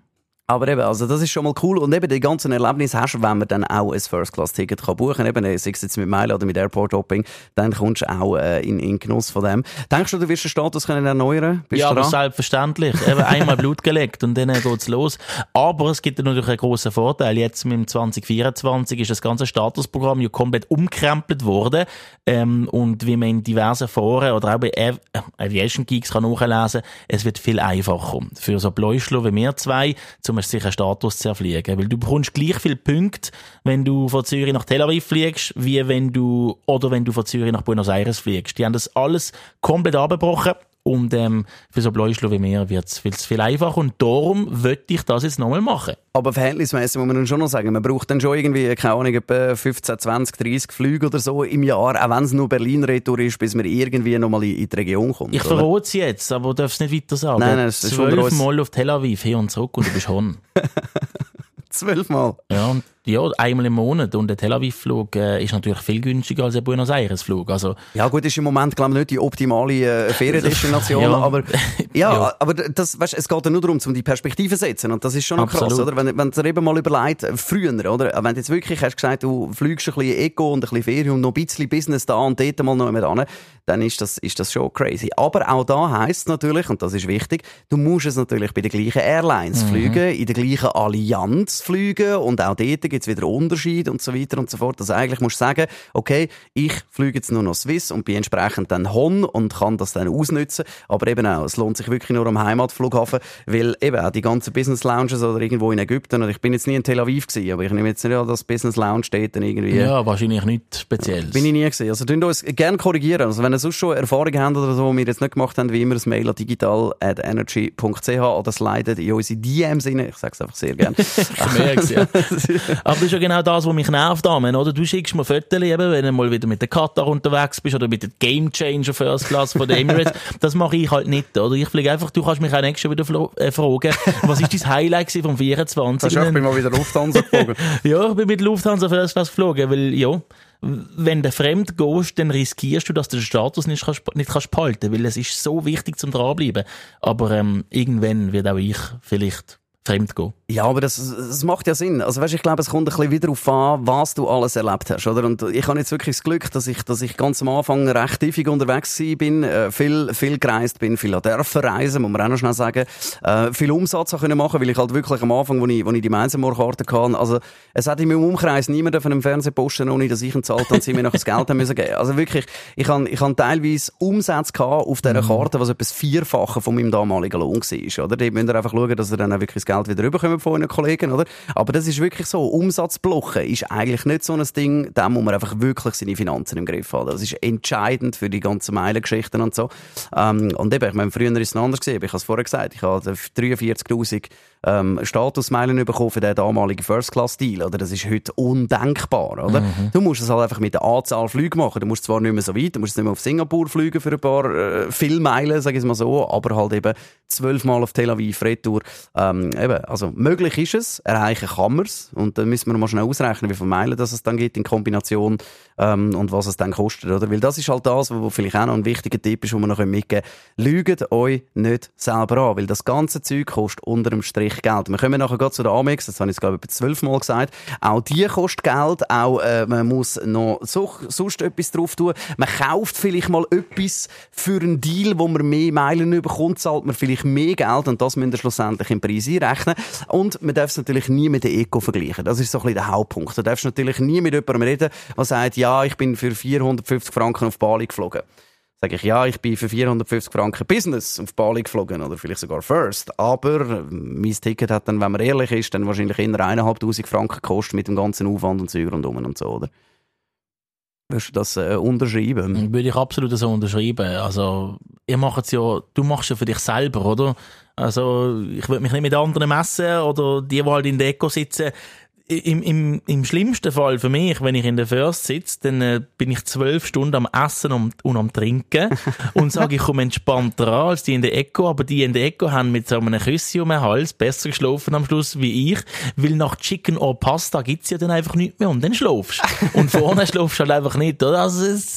Aber eben, also das ist schon mal cool. Und eben die ganzen Erlebnisse hast du, wenn man dann auch ein First-Class-Ticket buchen kann. Eben, sei es jetzt mit Meilen oder mit Airport-Hopping, dann kommst du auch äh, in, in Genuss von dem. Denkst du, du wirst den Status können erneuern? Bist ja, aber dran? Selbstverständlich. Eben einmal Blut gelegt und dann geht's los. Aber es gibt natürlich einen grossen Vorteil. Jetzt mit dem zwanzig vierundzwanzig ist das ganze Statusprogramm ja komplett umgekrempelt worden. Ähm, und wie man in diversen Foren oder auch bei Av- Aviation Geeks kann nachlesen, es wird viel einfacher für so Bläuschler wie wir zwei, zum sich einen Status zu erfliegen. Weil du bekommst gleich viele Punkte, wenn du von Zürich nach Tel Aviv fliegst, wie wenn du, oder wenn du von Zürich nach Buenos Aires fliegst. Die haben das alles komplett abgebrochen. Und ähm, für so Bläuschler wie mir wird es viel, viel einfacher. Und darum möchte ich das jetzt nochmal machen. Aber verhältnismäßig muss man dann schon noch sagen, man braucht dann schon irgendwie, keine Ahnung, etwa fünfzehn, zwanzig, dreissig Flüge oder so im Jahr, auch wenn es nur Berlin-Retour ist, bis man irgendwie nochmal in, in die Region kommt. Ich verrate es jetzt, aber du darfst es nicht weiter sagen. Nein, nein, das ist schon Zwölf Mal auf Tel Aviv, hin und zurück und du bist hon. Zwölfmal? Ja, und ja, einmal im Monat. Und der Tel Aviv-Flug äh, ist natürlich viel günstiger als ein Buenos Aires-Flug. Also, ja gut, ist im Moment, glaube ich, nicht die optimale äh, Feriendestination, ja. aber ja, ja, aber das, weißt, es geht ja nur darum, um die Perspektive zu setzen. Und das ist schon noch krass, oder? Wenn, wenn du dir eben mal überlegt, früher, oder? Wenn du jetzt wirklich hast gesagt, du fliegst ein bisschen Eco und ein bisschen Ferien und noch ein bisschen Business da und dort mal noch jemand an, dann ist das, ist das schon crazy. Aber auch da heisst es natürlich, und das ist wichtig, du musst es natürlich bei den gleichen Airlines mhm. fliegen, in der gleichen Allianz fliegen und auch dort gibt es wieder Unterschiede und so weiter und so fort. Also eigentlich musst du sagen, okay, ich fliege jetzt nur noch Swiss und bin entsprechend dann Hon und kann das dann ausnutzen. Aber eben auch, es lohnt sich wirklich nur am Heimatflughafen, weil eben auch die ganzen Business Lounges oder irgendwo in Ägypten, und ich bin jetzt nie in Tel Aviv gewesen, aber ich nehme jetzt nicht an, dass Business Lounge steht dann irgendwie. Ja, wahrscheinlich nichts Spezielles. Bin ich nie gewesen. Also tun uns gerne korrigieren. Also wenn ihr sonst schon Erfahrungen habt oder so, wir jetzt nicht gemacht haben, wie immer, das Mail an digital at energy punkt c h oder slidet in unsere D Ms rein. Ich sage es einfach sehr gerne. Ich merke es, ja. Aber das ist ja genau das, was mich nervt, Amen, oder? Du schickst mir Fotos, eben, wenn du mal wieder mit der Qatar unterwegs bist oder mit der Game Changer First Class von der Emirates. Das mache ich halt nicht, oder? Ich fliege einfach, du kannst mich auch nächstes Jahr wieder flo- äh, fragen, was ist dein Highlight vom vierundzwanzig? Ich bin mal wieder Lufthansa geflogen. Ja, ich bin mit Lufthansa First Class geflogen, weil, ja, wenn du fremd gehst, dann riskierst du, dass du den Status nicht kannst, nicht kannst behalten, weil es ist so wichtig zum dranbleiben. Aber ähm, irgendwann wird auch ich vielleicht fremd gehen. Ja, aber das, das macht ja Sinn. Also weißt, ich glaube, es kommt ein bisschen wieder darauf an, was du alles erlebt hast, oder? Und ich habe jetzt wirklich das Glück, dass ich, dass ich ganz am Anfang recht häufig unterwegs bin, äh, viel, viel gereist bin, viel an dürfen reisen, muss man auch noch schnell sagen, äh, viel Umsatz auch können machen, weil ich halt wirklich am Anfang, wo ich, wo ich die Meisenmoor-Karte hatte, also es hat in meinem Umkreis niemand von einem Fernsehen posten, ohne dass ich ihn zahlt und sie mir noch das Geld haben müssen geben. Also wirklich, ich habe, ich habe teilweise Umsätze gehabt auf dieser Karte, was etwas Vierfache von meinem damaligen Lohn war, oder? Da müsst ihr einfach schauen, dass ihr dann auch wirklich das Geld wieder rüberkommt von euren Kollegen, oder? Aber das ist wirklich so. Umsatzblocken ist eigentlich nicht so ein Ding, da muss man einfach wirklich seine Finanzen im Griff haben. Das ist entscheidend für die ganzen Meilengeschichten und so. Ähm, und eben, ich meine, früher ist es anders gewesen. Ich habe es vorher gesagt, ich habe dreiundvierzigtausend ähm, Statusmeilen bekommen für den damaligen First-Class-Deal, oder? Das ist heute undenkbar, oder? Mhm. Du musst es halt einfach mit der Anzahl Flüge machen. Du musst zwar nicht mehr so weit, du musst nicht mehr auf Singapur fliegen für ein paar äh, viel Meilen, sage ich es mal so, aber halt eben zwölfmal auf Tel Aviv Retour. Ähm, eben, also möglich ist es, erreichen kann man es, und dann müssen wir mal schnell ausrechnen, wie viele Meilen das es dann gibt in Kombination ähm, und was es dann kostet, oder? Weil das ist halt das, was vielleicht auch noch ein wichtiger Tipp ist, den wir noch mitgeben können. Lügt euch nicht selber an, weil das ganze Zeug kostet unter dem Strich Geld. Wir kommen nachher gerade zu der Amex, das habe ich jetzt, glaube ich, etwa zwölfmal gesagt. Auch die kostet Geld, auch äh, man muss noch so, sonst etwas drauf tun. Man kauft vielleicht mal etwas für einen Deal, wo man mehr Meilen bekommt, zahlt man vielleicht mehr Geld, und das müsst ihr schlussendlich im Preis einrechnen. Und man darf es natürlich nie mit der Eco vergleichen. Das ist so ein bisschen der Hauptpunkt. Du darfst natürlich nie mit jemandem reden, der sagt, ja, ich bin für vierhundertfünfzig Franken auf Bali geflogen. Sage ich, ja, ich bin für vierhundertfünfzig Franken Business auf Bali geflogen oder vielleicht sogar First. Aber mein Ticket hat dann, wenn man ehrlich ist, dann wahrscheinlich eher eintausendfünfhundert Franken gekostet mit dem ganzen Aufwand und Zeug rundum und so, oder? Würdest du das äh, unterschreiben? Würde ich absolut so unterschreiben. Also, ihr macht es ja, du machst ja für dich selber, oder? Also, ich würde mich nicht mit anderen messen oder die, die halt in der Eco sitzen. Im, im, im schlimmsten Fall für mich, wenn ich in der First sitze, dann äh, bin ich zwölf Stunden am Essen und, und am Trinken und sage, ich komme entspannter an als die in der Eco, aber die in der Eco haben mit so einem Küsschen um den Hals besser geschlafen am Schluss wie ich, weil nach Chicken or Pasta gibt's ja dann einfach nichts mehr und dann schlafst. Und vorne schlafst du halt einfach nicht, oder? Also es,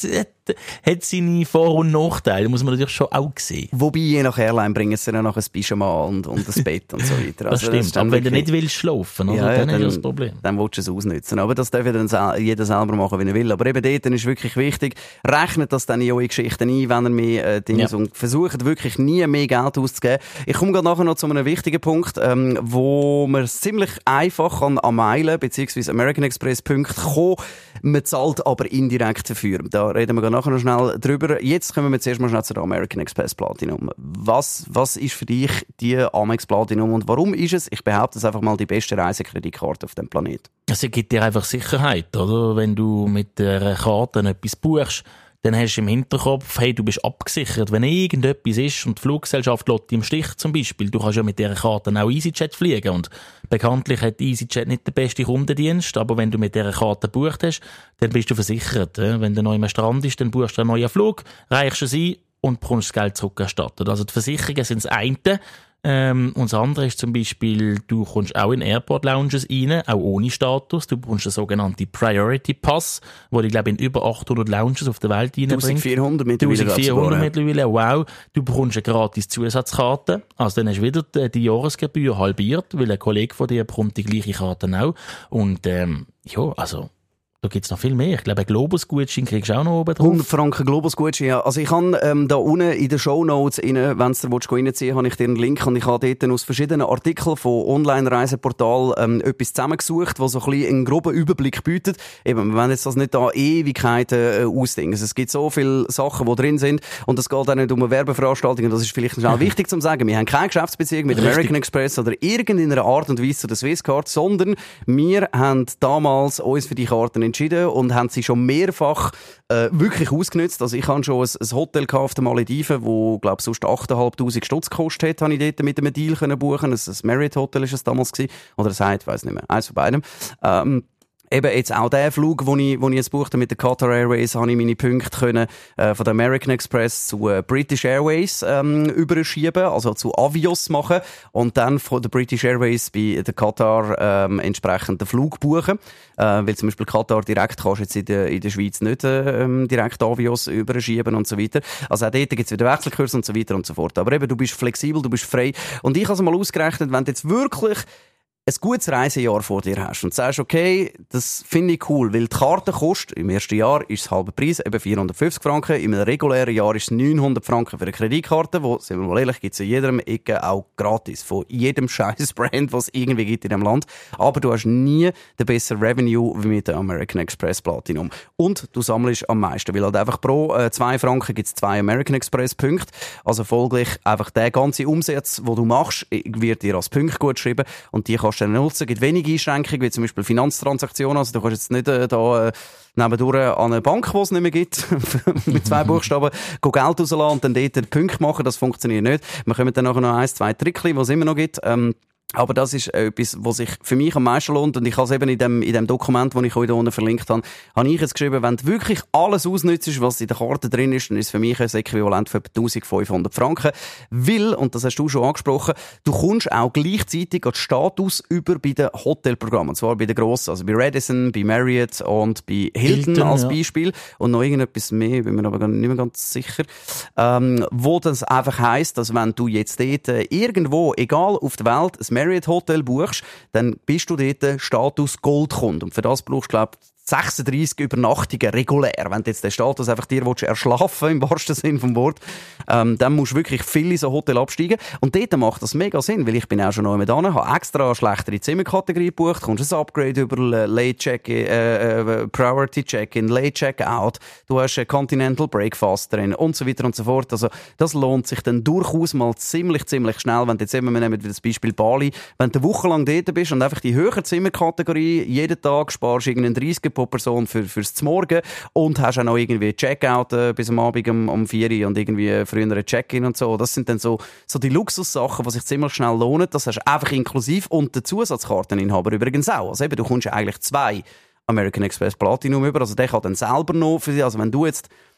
hat seine Vor- und Nachteile, muss man natürlich schon auch sehen. Wobei, je nach Airline bringen sie dann noch ein Pyjama und, und ein Bett und so weiter. Das also, stimmt, das aber wenn du nicht willst schlafen, also, ja, dann, dann ist das Problem. Dann willst du es ausnutzen. Aber das darf ja dann sel- jeder selber machen, wie er will. Aber eben dort ist wirklich wichtig, rechnet das dann in eure Geschichten ein, wenn ihr mehr äh, Dinge ja. und versucht wirklich nie mehr Geld auszugeben. Ich komme gerade nachher noch zu einem wichtigen Punkt, ähm, wo man es ziemlich einfach kann an Meilen bzw. American Express Punkte kommen. Man zahlt aber indirekt dafür. Da reden wir nachher noch schnell drüber. Jetzt kommen wir zuerst mal schnell zu der American Express Platinum. Was, was ist für dich die Amex Platinum und warum ist es, ich behaupte es einfach mal, die beste Reisekreditkarte auf dem Planeten? Es gibt dir einfach Sicherheit, oder? Wenn du mit der Karte etwas buchst, dann hast du im Hinterkopf, hey, du bist abgesichert. Wenn irgendetwas ist und die Fluggesellschaft lässt dich im Stich zum Beispiel, du kannst ja mit dieser Karte auch EasyJet fliegen. Und bekanntlich hat EasyJet nicht den besten Kundendienst, aber wenn du mit dieser Karte gebucht hast, dann bist du versichert. Wenn der neu am Strand ist, dann buchst du einen neuen Flug, reichst es ein und bekommst das Geld zurückerstattet. Also die Versicherungen sind das eine. Ähm, und das andere ist zum Beispiel, du kommst auch in Airport-Lounges rein, auch ohne Status. Du bekommst den sogenannten Priority Pass, wo ich glaube in über achthundert Lounges auf der Welt reinbringt. eintausendvierhundert mittlerweile. eintausendvierhundert mittlerweile, wow. Du bekommst eine gratis Zusatzkarte. Also dann hast du wieder die, die Jahresgebühr halbiert, weil ein Kollege von dir bekommt die gleiche Karte auch. Und ähm, ja, also... Da gibt's noch viel mehr. Ich glaube, ein Globus-Gutschein kriegst du auch noch oben drauf. hundert Franken Globus-Gutschein, ja. Also ich habe ähm, da unten in den Shownotes, wenn du dir reinziehen, habe ich dir einen Link und ich habe dort aus verschiedenen Artikeln von Online-Reiseportalen ähm, etwas zusammengesucht, was so ein bisschen einen groben Überblick bietet. Eben, wir wollen jetzt das nicht da Ewigkeiten äh, ausdenken. Also es gibt so viele Sachen, die drin sind und es geht auch nicht um eine Werbeveranstaltung. Das ist vielleicht schnell wichtig zu sagen. Wir haben keine Geschäftsbeziehung mit Richtig. American Express oder irgendeiner Art und Weise zu der Swisscard, sondern wir haben damals uns für die Karten entschieden und haben sie schon mehrfach äh, wirklich ausgenutzt. Also ich hatte schon ein, ein Hotel auf den Malediven, wo glaube sonst achttausendfünfhundert Stutz gekostet hat, habe ich dort mit einem Deal können buchen. Ein, ein Marriott Hotel ist es damals gewesen. Oder ein Hyatt, ich weiss nicht mehr. Eins von beidem. Ähm, Eben jetzt auch der Flug, den ich, den ich jetzt buchte mit der Qatar Airways, habe ich meine Punkte können, äh, von der American Express zu äh, British Airways ähm, überschieben, also zu Avios machen und dann von der British Airways bei der Qatar ähm, entsprechend den Flug buchen. Äh, weil zum Beispiel Qatar direkt kannst du jetzt in der, in der Schweiz nicht äh, direkt Avios überschieben und so weiter. Also auch dort gibt es wieder Wechselkurs und so weiter und so fort. Aber eben, du bist flexibel, du bist frei. Und ich habe es mal ausgerechnet, wenn du jetzt wirklich ein gutes Reisejahr vor dir hast und sagst, okay, das finde ich cool, weil die Karte kostet, im ersten Jahr ist es halber Preis, eben vierhundertfünfzig Franken, im regulären Jahr ist es neunhundert Franken für eine Kreditkarte, wo, sind wir mal ehrlich, gibt es in jedem Ecke auch gratis, von jedem scheiß Brand, was es irgendwie gibt in diesem Land, aber du hast nie den besseren Revenue wie mit der American Express Platinum und du sammelst am meisten, weil halt einfach pro äh, zwei Franken gibt es zwei American Express Punkte, also folglich einfach der ganze Umsatz, den du machst, wird dir als Punkt gut geschrieben und die kannst nutzen. Es gibt wenige Einschränkungen, wie zum Beispiel Finanztransaktionen. Also du kannst jetzt nicht äh, da äh, nebendurch an eine Bank, die es nicht mehr gibt, mit zwei Buchstaben, go Geld rauslassen und dann dort Punkte machen. Das funktioniert nicht. Wir kommen dann nachher noch ein, zwei Trickchen, die es immer noch gibt. Ähm, Aber das ist etwas, was sich für mich am meisten lohnt. Und ich habe es eben in dem, in dem Dokument, das ich euch hier unten verlinkt habe, habe ich jetzt geschrieben, wenn du wirklich alles ausnutzt, was in der Karte drin ist, dann ist es für mich ein Äquivalent für etwa eintausendfünfhundert Franken. Weil, und das hast du schon angesprochen, du kommst auch gleichzeitig den Status über bei den Hotelprogrammen. Und zwar bei den grossen, also bei Radisson, bei Marriott und bei Hilton, Hilton als Beispiel. Ja. Und noch irgendetwas mehr, bin mir aber nicht mehr ganz sicher. Ähm, wo das einfach heisst, dass wenn du jetzt dort irgendwo, egal auf der Welt, ein Marriott Hotel buchst, dann bist du dort Status Goldkunde. Und für das brauchst du, glaube ich, sechsunddreissig Übernachtungen regulär. Wenn du jetzt den Status einfach dir willst, erschlafen im wahrsten Sinn vom Wort, ähm, dann musst du wirklich viel in so ein Hotel absteigen. Und dort macht das mega Sinn, weil ich bin auch schon noch mit an, habe extra eine schlechtere Zimmerkategorie gebucht, kommst ein Upgrade über Late Check-in, äh, äh, Priority Check-in, Late Check-out, du hast ein Continental Breakfast drin und so weiter und so fort. Also das lohnt sich dann durchaus mal ziemlich, ziemlich schnell, wenn du jetzt eben, wir nehmen das Beispiel Bali, wenn du eine Woche lang dort bist und einfach die höhere Zimmerkategorie, jeden Tag sparst du irgendeinen dreißig pro Person für, fürs Zmorgen und hast auch noch irgendwie Checkout äh, bis am Abend um, um vier Uhr und irgendwie früher ein Check-in und so. Das sind dann so, so die Luxussachen, die sich ziemlich schnell lohnen. Das hast du einfach inklusiv und der Zusatzkarteninhaber übrigens auch. Also eben, du kommst ja eigentlich zwei American Express Platinum über, also der kann dann selber noch für sie, also wenn du jetzt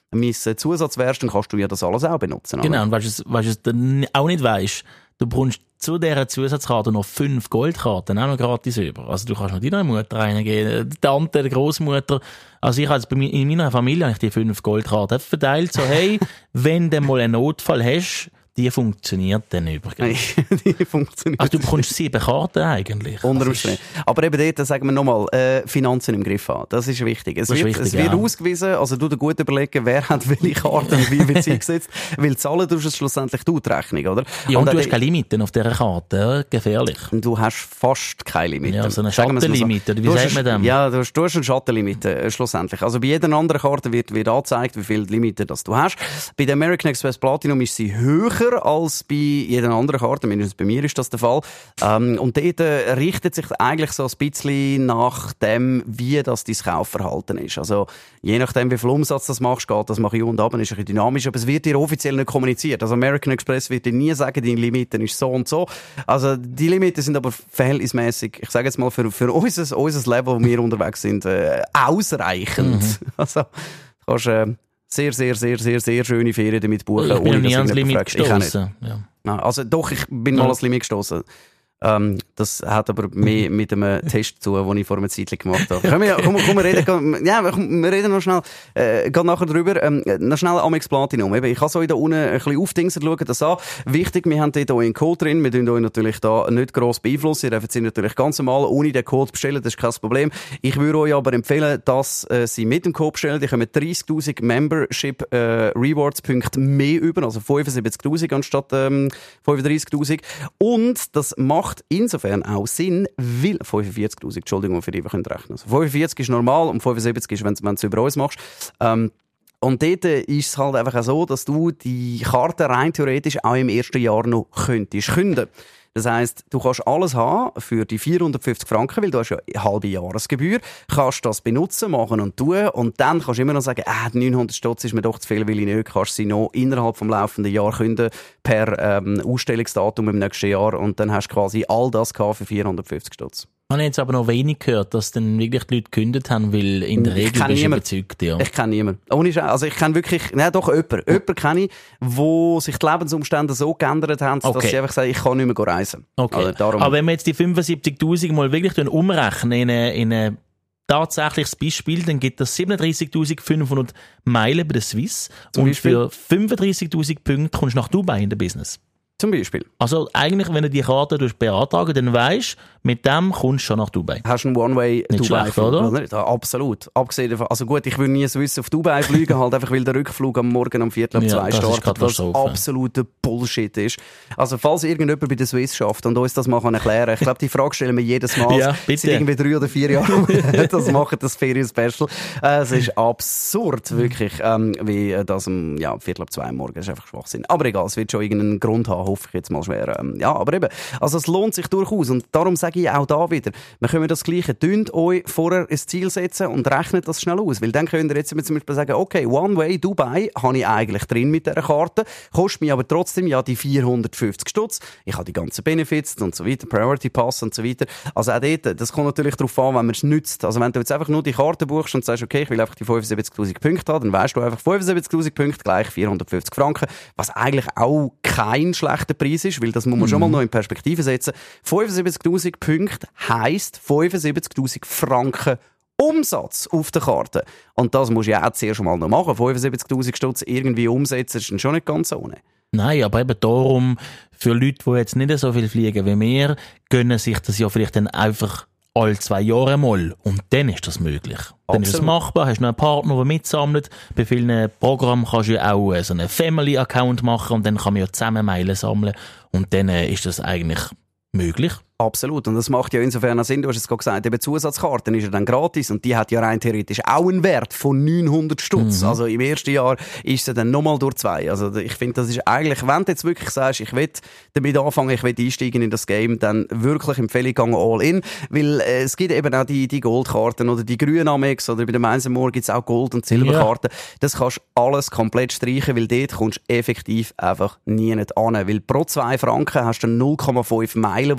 mein Zusatz wärst, dann kannst du ja das alles auch benutzen. Genau, und weißt du, was du auch nicht weisst, du bekommst zu dieser Zusatzkarte noch fünf Goldkarten auch noch gratis über. Also du kannst noch deiner Mutter reingehen, die Tante, die Großmutter. Also ich habe bei mir, in meiner Familie habe ich die fünf Goldkarten verteilt, so hey, wenn du mal einen Notfall hast, die funktioniert dann übrigens. Die funktioniert. Also du bekommst sieben Karten eigentlich. Unter Umständen. Aber eben dort, sagen wir nochmal, äh, Finanzen im Griff haben. Das ist wichtig. Es das wird, ist wichtig, es wird ja. ausgewiesen, also du dir gut überlegen, wer hat welche Karten und wie viel Zeit gesetzt. Weil zahlen tust du es schlussendlich du die Rechnung, oder? Ja, und, und du hast äh, keine Limiten auf dieser Karte. Gefährlich. Du hast fast keine Limite. Ja, so eine Schattenlimite, so. wie sagt man dem? Ja, du hast, du hast eine Schattenlimite, äh, schlussendlich. Also bei jeder anderen Karte wird, wird angezeigt, wie viel Limite das du hast. Bei der American Express Platinum ist sie höher als bei jeder anderen Karte, mindestens bei mir ist das der Fall. Ähm, und dort äh, richtet sich eigentlich so ein bisschen nach dem, wie das dein Kaufverhalten ist. Also je nachdem, wie viel Umsatz das machst, geht das mal hier und ab, ist ein bisschen dynamisch, aber es wird dir offiziell nicht kommuniziert. Also American Express wird dir nie sagen, deine Limite ist so und so. Also die Limiten sind aber verhältnismäßig, ich sage jetzt mal, für, für unser, unser Level, wo wir unterwegs sind, äh, ausreichend. Mhm. Also du kannst äh, sehr, sehr, sehr, sehr, sehr schöne Ferien damit buchen. Ich bin noch nie ans Limit gestossen. Ja. Also doch, ich bin mal ans Limit gestossen. Ähm, das hat aber mehr mit einem Test zu, den ich vor einer Zeit gemacht habe. Komm, ja, komm, komm, wir reden, ja, komm, wir reden noch schnell, äh, gehen nachher drüber, ähm, noch schnell Amex Platinum. Eben, ich kann so da unten ein bisschen aufdingsen, schauen das an. Wichtig, wir haben dort auch einen Code drin, wir tun euch natürlich da nicht gross beeinflussen, ihr dürft sie natürlich ganz normal ohne den Code bestellen, das ist kein Problem. Ich würde euch aber empfehlen, dass äh, sie mit dem Code bestellen, die kommen dreißigtausend Membership äh, Rewards Punkte mehr über, also fünfundsiebzigtausend anstatt ähm, fünfunddreißigtausend. Und das macht insofern auch Sinn, weil fünfundvierzigtausend, Entschuldigung, für die wir können rechnen. Also fünfundvierzig ist normal und fünfundsiebzig ist, wenn du es über uns machst. Ähm, und dort ist es halt einfach auch so, dass du die Karte rein theoretisch auch im ersten Jahr noch könntest künden. Das heisst, du kannst alles haben für die vierhundertfünfzig Franken, weil du hast ja eine halbe Jahresgebühr, kannst das benutzen, machen und tun und dann kannst du immer noch sagen, äh, neunhundert Stutz ist mir doch zu viel, will ich nicht, kannst sie noch innerhalb vom laufenden Jahr künden per ähm, Ausstellungsdatum im nächsten Jahr und dann hast du quasi all das gehabt für vierhundertfünfzig Stutz. Ich habe jetzt aber noch wenig gehört, dass dann wirklich die Leute gekündigt haben, weil in der Regel bist du überzeugt. Ja. Ich kenne niemanden. Ohne Scheiß. Also ich kenne wirklich, nein, doch jemanden. Jemanden kenne ich, wo sich die Lebensumstände so geändert haben, dass okay. sie einfach sagen, ich kann nicht mehr reisen. Okay. Also darum. Aber wenn wir jetzt die fünfundsiebzigtausend mal wirklich umrechnen in ein, in ein tatsächliches Beispiel, dann gibt es siebenunddreißigtausendfünfhundert Meilen bei der Swiss. Zum und Beispiel? für fünfunddreißigtausend Punkte kommst du nach Dubai in der Business. Zum Beispiel. Also eigentlich, wenn du die Karte beantragen, dann weisst, mit dem kommst du schon nach Dubai. Hast du einen One-Way Nicht Dubai schlecht, oder? oder? Ja, absolut. Abgesehen davon, also gut, ich würde nie Swiss auf Dubai fliegen, halt einfach, weil der Rückflug am Morgen um Viertel ab ja, zwei startet, was Katastrophe. absoluter Bullshit ist. Also falls irgendjemand bei der Swiss schafft und uns das mal erklären kann, ich glaube, die Frage stellen wir jedes Mal. Ja, bitte. Seit irgendwie drei oder vier Jahren das machen, das Ferien-Special. Äh, es ist absurd, wirklich, ähm, wie das um ja, Viertel ab zwei am Morgen. Das ist einfach Schwachsinn. Aber egal, es wird schon irgendeinen Grund haben, hoffe ich jetzt mal schwer. Ähm, ja, aber eben, also es lohnt sich durchaus und darum sage ich auch da wieder, wir können das Gleiche, tönt euch vorher ein Ziel setzen und rechnet das schnell aus, weil dann könnt ihr jetzt zum Beispiel sagen, okay, One Way Dubai habe ich eigentlich drin mit dieser Karte, kostet mich aber trotzdem ja die vierhundertfünfzig Stutz, ich habe die ganzen Benefits und so weiter, Priority Pass und so weiter, also auch dort, das kommt natürlich darauf an, wenn man es nützt, also wenn du jetzt einfach nur die Karte buchst und sagst, okay, ich will einfach die fünfundsiebzigtausend Punkte haben, dann weißt du einfach fünfundsiebzigtausend Punkte gleich vierhundertfünfzig Franken, was eigentlich auch kein schlechter Preis ist, weil das muss man schon mal noch in Perspektive setzen. fünfundsiebzigtausend Punkte heisst fünfundsiebzigtausend Franken Umsatz auf der Karte. Und das musst du ja auch zuerst mal noch machen. fünfundsiebzigtausend Stutz irgendwie umsetzen, ist dann schon nicht ganz ohne. Nein, aber eben darum, für Leute, die jetzt nicht so viel fliegen wie wir, gönnen sich das ja vielleicht dann einfach alle zwei Jahre mal. Und dann ist das möglich. Dann Absolut. Ist es machbar, hast du noch einen Partner, der mitsammelt. Bei vielen Programmen kannst du ja auch so einen Family-Account machen und dann kann man ja zusammen Meilen sammeln. Und dann ist das eigentlich möglich. Absolut. Und das macht ja insofern auch Sinn. Du hast es gerade gesagt, eben Zusatzkarten ist ja dann gratis und die hat ja rein theoretisch auch einen Wert von neunhundert Stutz. Mhm. Also im ersten Jahr ist sie dann nochmal durch zwei. Also ich finde, das ist eigentlich, wenn du jetzt wirklich sagst, ich will damit anfangen, ich will einsteigen in das Game, dann wirklich empfehle ich, gehen all in. Weil äh, es gibt eben auch die, die Goldkarten oder die grünen Amex oder bei der Mainz More gibt es auch Gold- und Silberkarten. Ja. Das kannst du alles komplett streichen, weil dort kommst du effektiv einfach nie nicht an. Weil pro zwei Franken hast du null Komma fünf Meilen, die du überkommst.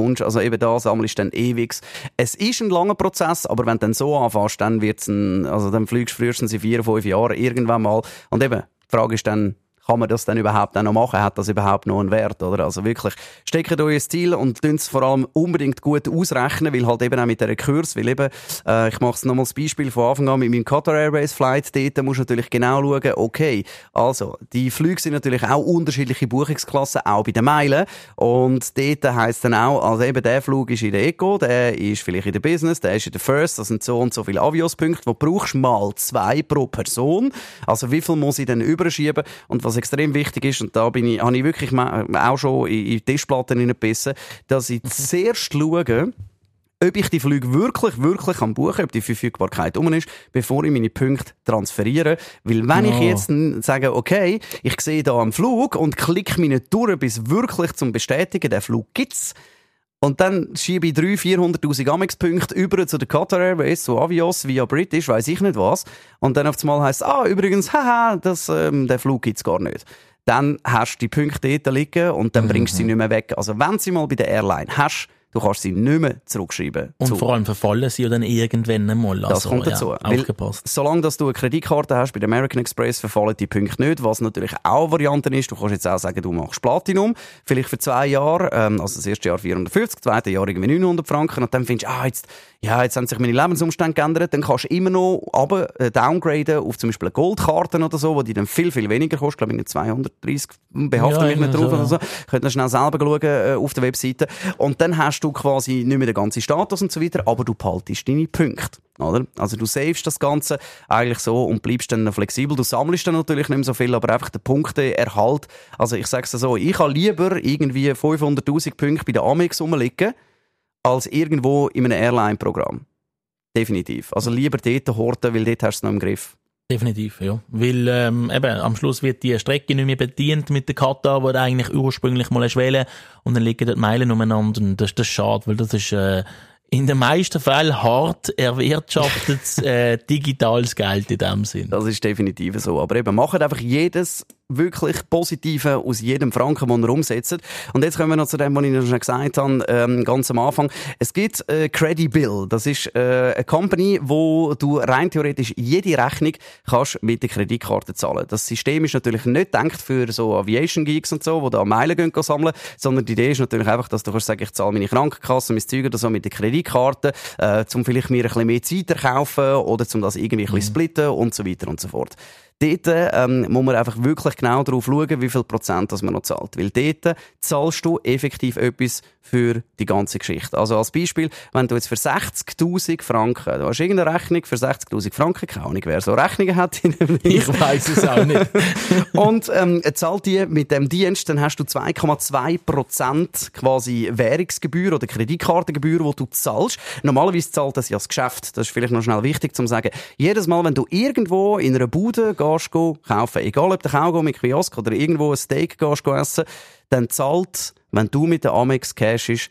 bekommst. Also eben da sammelst du dann ewig. Es ist ein langer Prozess, aber wenn du dann so anfängst, dann wird's ein, also dann fliegst du frühestens in vier, fünf Jahren irgendwann mal. Und eben, die Frage ist dann, kann man das dann überhaupt auch noch machen? Hat das überhaupt noch einen Wert, oder? Also wirklich, steckt euer Ziel und tun es vor allem unbedingt gut ausrechnen, weil halt eben auch mit dieser Kurs, weil eben, äh, ich mache es nochmal das Beispiel von Anfang an mit meinem Qatar Airways Flight, dort musst du natürlich genau schauen, okay, also, die Flüge sind natürlich auch unterschiedliche Buchungsklassen, auch bei den Meilen, und dort heisst dann auch, also eben der Flug ist in der Eco, der ist vielleicht in der Business, der ist in der First, das sind so und so viele Avios-Punkte, die brauchst mal zwei pro Person, also wie viel muss ich dann überschieben, und was extrem wichtig ist, und da bin ich, habe ich wirklich auch schon in die Tischplatten hineingebissen, dass ich zuerst schaue, ob ich die Flüge wirklich, wirklich kann buchen, ob die Verfügbarkeit um ist, bevor ich meine Punkte transferiere. Weil wenn oh. ich jetzt sage, okay, ich sehe da einen Flug und klicke mich nicht durch, bis wirklich zum Bestätigen, der Flug gibt's, und dann schiebe ich dreihunderttausend, vierhunderttausend Amex-Punkte über zu der Qatar Airways, zu Avios, via British, weiss ich nicht was. Und dann auf einmal heisst es, ah, übrigens, haha, das, ähm, den Flug gibt's gar nicht. Dann hast du die Punkte dort liegen und dann mhm. bringst du sie nicht mehr weg. Also wenn du sie mal bei der Airline hast, du kannst sie nicht mehr zurückschreiben. Und zu. vor allem verfallen sie ja dann irgendwann einmal. Also, das kommt dazu. Ja, aufgepasst. Solange dass du eine Kreditkarte hast, bei der American Express verfallen die Punkte nicht, was natürlich auch Varianten ist. Du kannst jetzt auch sagen, du machst Platinum, vielleicht für zwei Jahre, ähm, also das erste Jahr vierhundertfünfzig, das zweite Jahr irgendwie neunhundert Franken, und dann findest du, ah, jetzt, ja, jetzt haben sich meine Lebensumstände geändert, dann kannst du immer noch aber äh, downgraden auf zum Beispiel eine Goldkarte oder so, die dann viel, viel weniger kostet, glaube ich, zweihundertreissig, behafte ja, mich nicht drauf so, oder so. Ja. Könnt ihr schnell selber schauen äh, auf der Webseite. Und dann hast du quasi nicht mehr den ganzen Status und so weiter, aber du behaltest deine Punkte, oder? Also du savest das Ganze eigentlich so und bleibst dann flexibel. Du sammelst dann natürlich nicht mehr so viel, aber einfach den Punkteerhalt. Also ich sag's dir so, ich habe lieber irgendwie fünfhunderttausend Punkte bei der Amex rumliegen, als irgendwo in einem Airline-Programm. Definitiv. Also lieber dort horten, weil dort hast du es noch im Griff. Definitiv, ja. Weil ähm, eben, am Schluss wird die Strecke nicht mehr bedient mit der Qatar, die eigentlich ursprünglich mal wählen, und dann liegen dort Meilen umeinander, und das, das ist schade, weil das ist äh, in den meisten Fällen hart erwirtschaftetes äh, digitales Geld in dem Sinn. Das ist definitiv so. Aber eben, macht einfach jedes wirklich Positive aus jedem Franken, den ihr umsetzt. Und jetzt kommen wir noch zu dem, was ich schon gesagt habe, ähm, ganz am Anfang. Es gibt äh, Credibill. Das ist äh, eine Company, wo du rein theoretisch jede Rechnung kannst mit der Kreditkarte zahlen. Das System ist natürlich nicht gedacht für so Aviation-Geeks und so, die da Meilen gehen sammeln, sondern die Idee ist natürlich einfach, dass du kannst sagen, ich zahle meine Krankenkasse, mein Zeug oder so mit der Kreditkarte, äh, um vielleicht mir ein bisschen mehr Zeit zu kaufen oder um das irgendwie ein bisschen splitten und so weiter und so fort. Dort ähm, muss man einfach wirklich genau darauf schauen, wie viel Prozent das man noch zahlt. Weil dort zahlst du effektiv etwas für die ganze Geschichte. Also als Beispiel, wenn du jetzt für sechzigtausend Franken, du hast irgendeine Rechnung für sechzigtausend Franken, keine Ahnung, wer so Rechnungen hat. Ich weiss es auch nicht. Und ähm, zahlt die mit dem Dienst, dann hast du zwei Komma zwei Prozent quasi Währungsgebühr oder Kreditkartengebühr, die du zahlst. Normalerweise zahlt das ja das Geschäft. Das ist vielleicht noch schnell wichtig zu sagen. Jedes Mal, wenn du irgendwo in einer Bude gehst, kaufen, egal ob der Kaugummi im Kiosk oder irgendwo ein Steak gehst essen, dann zahlt, wenn du mit der Amex Cash ist,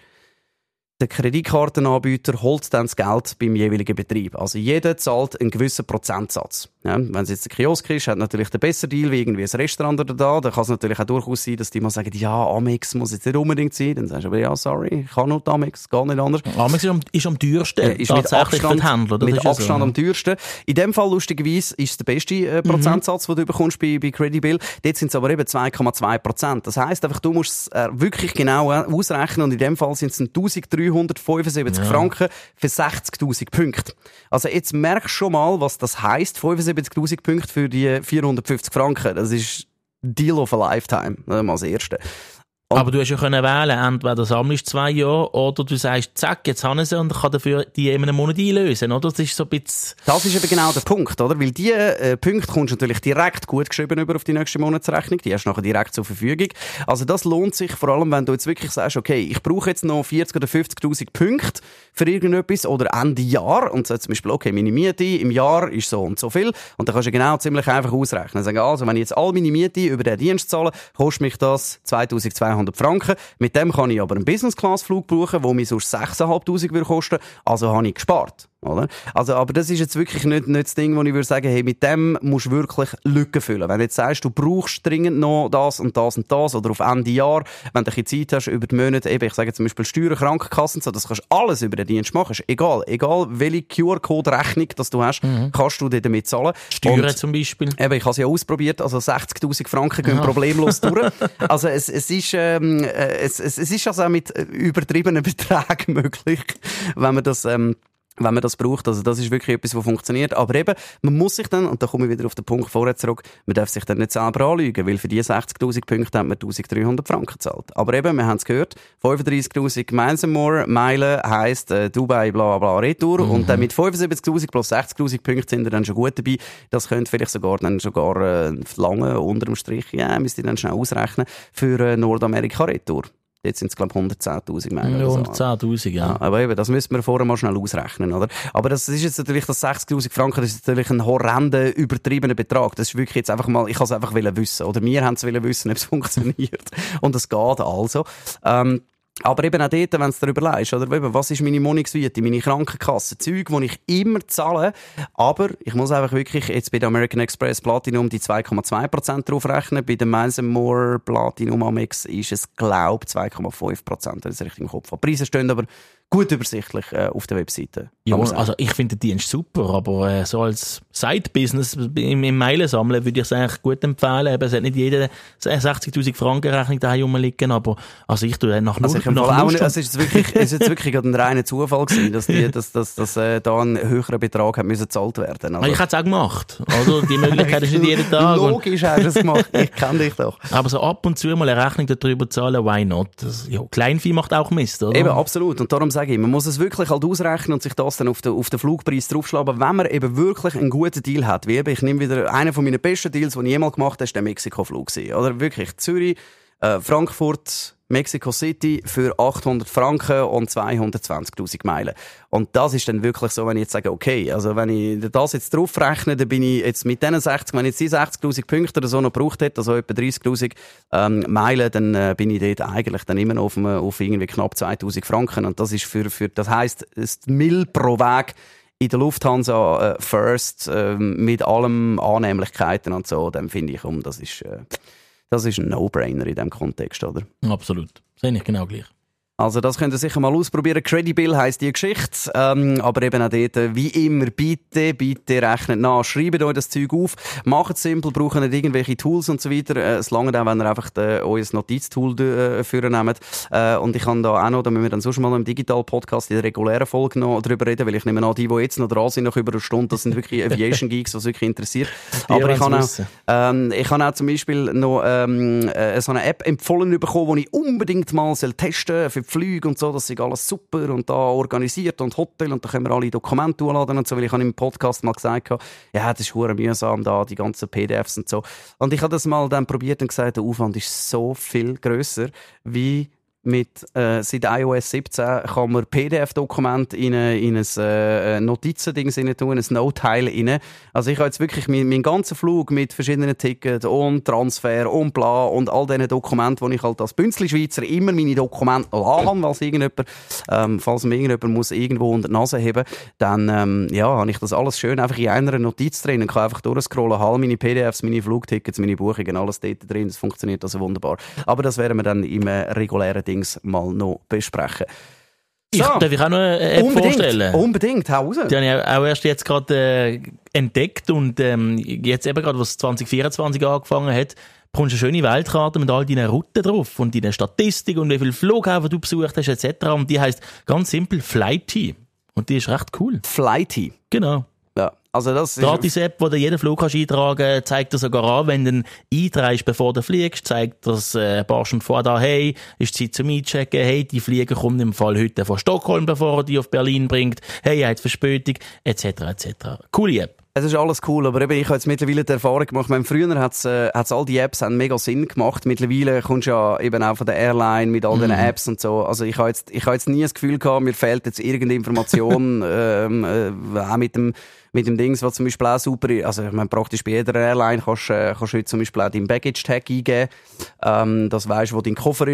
der Kreditkartenanbieter holt dann das Geld beim jeweiligen Betrieb. Also jeder zahlt einen gewissen Prozentsatz. Ja, wenn es jetzt ein Kiosk ist, hat natürlich den besseren Deal wie irgendwie ein Restaurant oder da. Dann kann es natürlich auch durchaus sein, dass die mal sagen, ja, Amex muss jetzt nicht unbedingt sein. Dann sagst du aber, ja, sorry, ich kann nur die Amex, gar nicht anders. Amex ist am, ist am teuersten. Äh, ist mit Abstand, Händler, mit ist Abstand so, am teuersten. In dem Fall, lustigerweise, ist es der beste äh, Prozentsatz, mhm. den du bekommst bei, bei Credibill. Dort sind es aber eben zwei Komma zwei Prozent. Das heisst einfach, du musst es äh, wirklich genau äh, ausrechnen, und in dem Fall sind es eintausenddreihundertfünfundsiebzig ja. Franken für sechzigtausend Punkte. Also jetzt merkst du schon mal, was das heisst, fünfundsiebzigtausend Punkte für die vierhundertfünfzig Franken. Das ist Deal of a Lifetime, mal das Erste. Und aber du hast ja können wählen, entweder sammelst du zwei Jahre oder du sagst, zack, jetzt haben sie und ich kann dafür die in einem Monat einlösen, oder? Das ist so ein bisschen... Das ist eben genau der Punkt, oder? Weil die äh, Punkte kommst du natürlich direkt gut geschrieben über auf die nächste Monatsrechnung, die hast du nachher direkt zur Verfügung. Also das lohnt sich vor allem, wenn du jetzt wirklich sagst, okay, ich brauche jetzt noch vierzig oder fünfzigtausend Punkte für irgendetwas oder Ende Jahr und sagst zum Beispiel, okay, meine Miete im Jahr ist so und so viel, und dann kannst du genau ziemlich einfach ausrechnen. Sagen, also wenn ich jetzt all meine Miete über den Dienst zahle, kostet mich das zweitausendzweihundert Franken. Mit dem kann ich aber einen Business-Class-Flug buchen, der mir sonst sechstausendfünfhundert würde kosten. Also habe ich gespart. Oder? Also, aber das ist jetzt wirklich nicht, nicht das Ding, wo ich würde sagen, hey, mit dem musst du wirklich Lücken füllen. Wenn du jetzt sagst, du brauchst dringend noch das und das und das oder auf Ende Jahr, wenn du ein bisschen Zeit hast über die Monate, eben, ich sage zum Beispiel Steuern, Krankenkassen, so, das kannst du alles über den Dienst machen. Ist egal, egal welche Q R-Code-Rechnung das du hast, mhm. kannst du dir damit zahlen. Steuern und, zum Beispiel. Eben, ich habe es ja ausprobiert, also sechzigtausend Franken gehen ja. problemlos durch. Also es, es ist, ähm, es, es, es ist also auch mit übertriebenen Beträgen möglich, wenn man das, ähm, wenn man das braucht. Also das ist wirklich etwas, was funktioniert. Aber eben, man muss sich dann, und da komme ich wieder auf den Punkt vorher zurück, man darf sich dann nicht selber anlügen, weil für die sechzigtausend Punkte hat man eintausenddreihundert Franken gezahlt. Aber eben, wir haben es gehört, fünfunddreissigtausend Miles and More, Meilen heisst äh, Dubai bla bla Retour. Mhm. Und dann mit fünfundsiebzigtausend plus sechzigtausend Punkten sind wir dann schon gut dabei. Das könnte vielleicht sogar dann sogar äh, lange unter dem Strich, ja, müsst ihr dann schnell ausrechnen, für äh, Nordamerika Retour. Jetzt sind es, glaube ich, hundertzehntausend Meilen. Ja, hundertzehntausend, ja. ja. Aber eben, das müssen wir vorher mal schnell ausrechnen, oder? Aber das ist jetzt natürlich, das sechzigtausend Franken, das ist natürlich ein horrender, übertriebener Betrag. Das ist wirklich jetzt einfach mal, ich kann es einfach wissen. Oder wir haben es wissen, ob es funktioniert. Und es geht also. Ähm, Aber eben auch dort, wenn du darüber leist, oder eben, was ist meine Wohnungsmiete, meine Krankenkasse, Zeug, die ich immer zahle, aber ich muss einfach wirklich jetzt bei der American Express Platinum die zwei Komma zwei Prozent draufrechnen, bei der Miles and More Platinum Amex ist es, glaube ich, zwei Komma fünf Prozent, das ist richtig im Kopf. Die Preise stehen aber gut übersichtlich äh, auf der Webseite. Ja, also ich finde den Dienst super, aber äh, so als Side-Business im, im Meilen sammeln würde ich es eigentlich gut empfehlen. Eben, es hat nicht jeder sechzigtausend Franken Rechnung daheim rumliegen, aber also ich tue nach null. Also ich nach null es ist wirklich, es ist jetzt wirklich ein reiner Zufall gewesen, dass die, dass, dass, dass äh, da ein höherer Betrag hat müssen gezahlt werden. Also, ich hätte es auch gemacht. Also die Möglichkeit ist nicht jeden Tag. Logisch hast du es gemacht. Ich kenne dich doch. Aber so ab und zu mal eine Rechnung darüber zahlen, why not? Das, ja, Kleinvieh macht auch Mist, oder? Eben, absolut. Und darum sage ich, man muss es wirklich halt ausrechnen und sich das dann auf den, auf den Flugpreis draufschlagen. Wenn man eben wirklich einen guten Deal hat, wie eben, ich nehme wieder einen von meinen besten Deals, den ich jemals gemacht habe, ist der Mexiko-Flug gewesen. Oder wirklich Zürich, äh, Frankfurt, Mexico City für achthundert Franken und zweihundertzwanzigtausend Meilen. Und das ist dann wirklich so, wenn ich jetzt sage, okay, also wenn ich das jetzt draufrechne, dann bin ich jetzt mit diesen sechzig, wenn ich jetzt die sechzigtausend Punkte oder so noch gebraucht hätte, also etwa dreißigtausend ähm, Meilen, dann äh, bin ich dort eigentlich dann immer noch auf, auf irgendwie knapp zweitausend Franken. Und das ist für, für das heisst, es ist Mil pro Weg in der Lufthansa äh, First, äh, mit allem Annehmlichkeiten und so, dann finde ich, um, das ist, äh, das ist ein No-Brainer in diesem Kontext, oder? Absolut. Sehe ich genau gleich. Also das könnt ihr sicher mal ausprobieren. Credibil heisst die Geschichte. Ähm, aber eben auch dort, wie immer, bitte, bitte rechnet nach. Schreibt euch das Zeug auf. Macht es simpel, braucht nicht irgendwelche Tools und so weiter. Äh, es langt auch, wenn ihr einfach äh, euer Notiztool äh, führen nehmt. Äh, und ich kann da auch noch, da müssen wir dann sonst mal im Digital-Podcast in der regulären Folge noch drüber reden, weil ich nehme an, die, die jetzt noch dran sind, noch über eine Stunde, das sind wirklich Aviation-Geeks, was wirklich interessiert. Aber ich habe auch, ähm, ich habe auch zum Beispiel noch ähm, äh, so eine App empfohlen bekommen, die ich unbedingt mal soll testen für Flüge und so, das ist alles super und da organisiert und Hotel und da können wir alle Dokumente hochladen und so, weil ich habe im Podcast mal gesagt, ja, das ist verdammt mühsam da, die ganzen P D Fs und so. Und ich habe das mal dann probiert und gesagt, der Aufwand ist so viel grösser, wie mit, äh, seit i O S siebzehn kann man P D F-Dokumente in, in ein äh, Notizending rein tun, ein Note-Teil rein. Also ich habe jetzt wirklich meinen mein ganzen Flug mit verschiedenen Tickets und Transfer und bla und all diesen Dokumenten, wo ich halt als Bünzli-Schweizer immer meine Dokumente noch habe, falls irgendjemand, ähm, falls mir irgendjemand muss irgendwo unter die Nase heben, dann ähm, ja, habe ich das alles schön einfach in einer Notiz drin und kann einfach durchscrollen, all meine P D Fs, meine Flugtickets, meine Buchungen, alles dort drin. Das funktioniert also wunderbar. Aber das werden wir dann im äh, regulären mal noch besprechen. So. Ich, darf ich auch noch eine App unbedingt, vorstellen? Unbedingt, hau raus. Die habe ich auch erst jetzt gerade äh, entdeckt und ähm, jetzt eben gerade, was zwanzig vierundzwanzig angefangen hat, bekommst du eine schöne Weltkarte mit all deinen Routen drauf und deinen Statistik und wie viele Flughäfen du besucht hast et cetera. Und die heisst ganz simpel Flighty. Und die ist recht cool. Flighty? Genau. Ja. Also das ist Gratis-App, wo du jeden Flug kannst eintragen kannst, zeigt dir sogar an, wenn du eintreibst, bevor du fliegst, zeigt das äh, ein paar Stunden vor da, hey, ist Zeit zum Einchecken, hey, die Flieger kommt im Fall heute von Stockholm, bevor er die auf Berlin bringt, hey, er hat Verspätung, et cetera et cetera. Coole App. Es ist alles cool, aber eben, ich habe jetzt mittlerweile die Erfahrung gemacht, meine, früher hat's, äh, hat's all die Apps haben mega Sinn gemacht. Mittlerweile kommst du ja eben auch von der Airline mit all diesen mm. Apps und so. Also ich habe jetzt, ich habe jetzt nie das Gefühl gehabt, mir fehlt jetzt irgendeine Information, ähm, äh, auch mit dem, mit dem Dings, was zum Beispiel auch super ist. Also ich meine, praktisch bei jeder Airline kannst du äh, kannst du heute zum Beispiel auch deinen Baggage-Tag eingeben, ähm, dass du weisst, wo dein Koffer ist.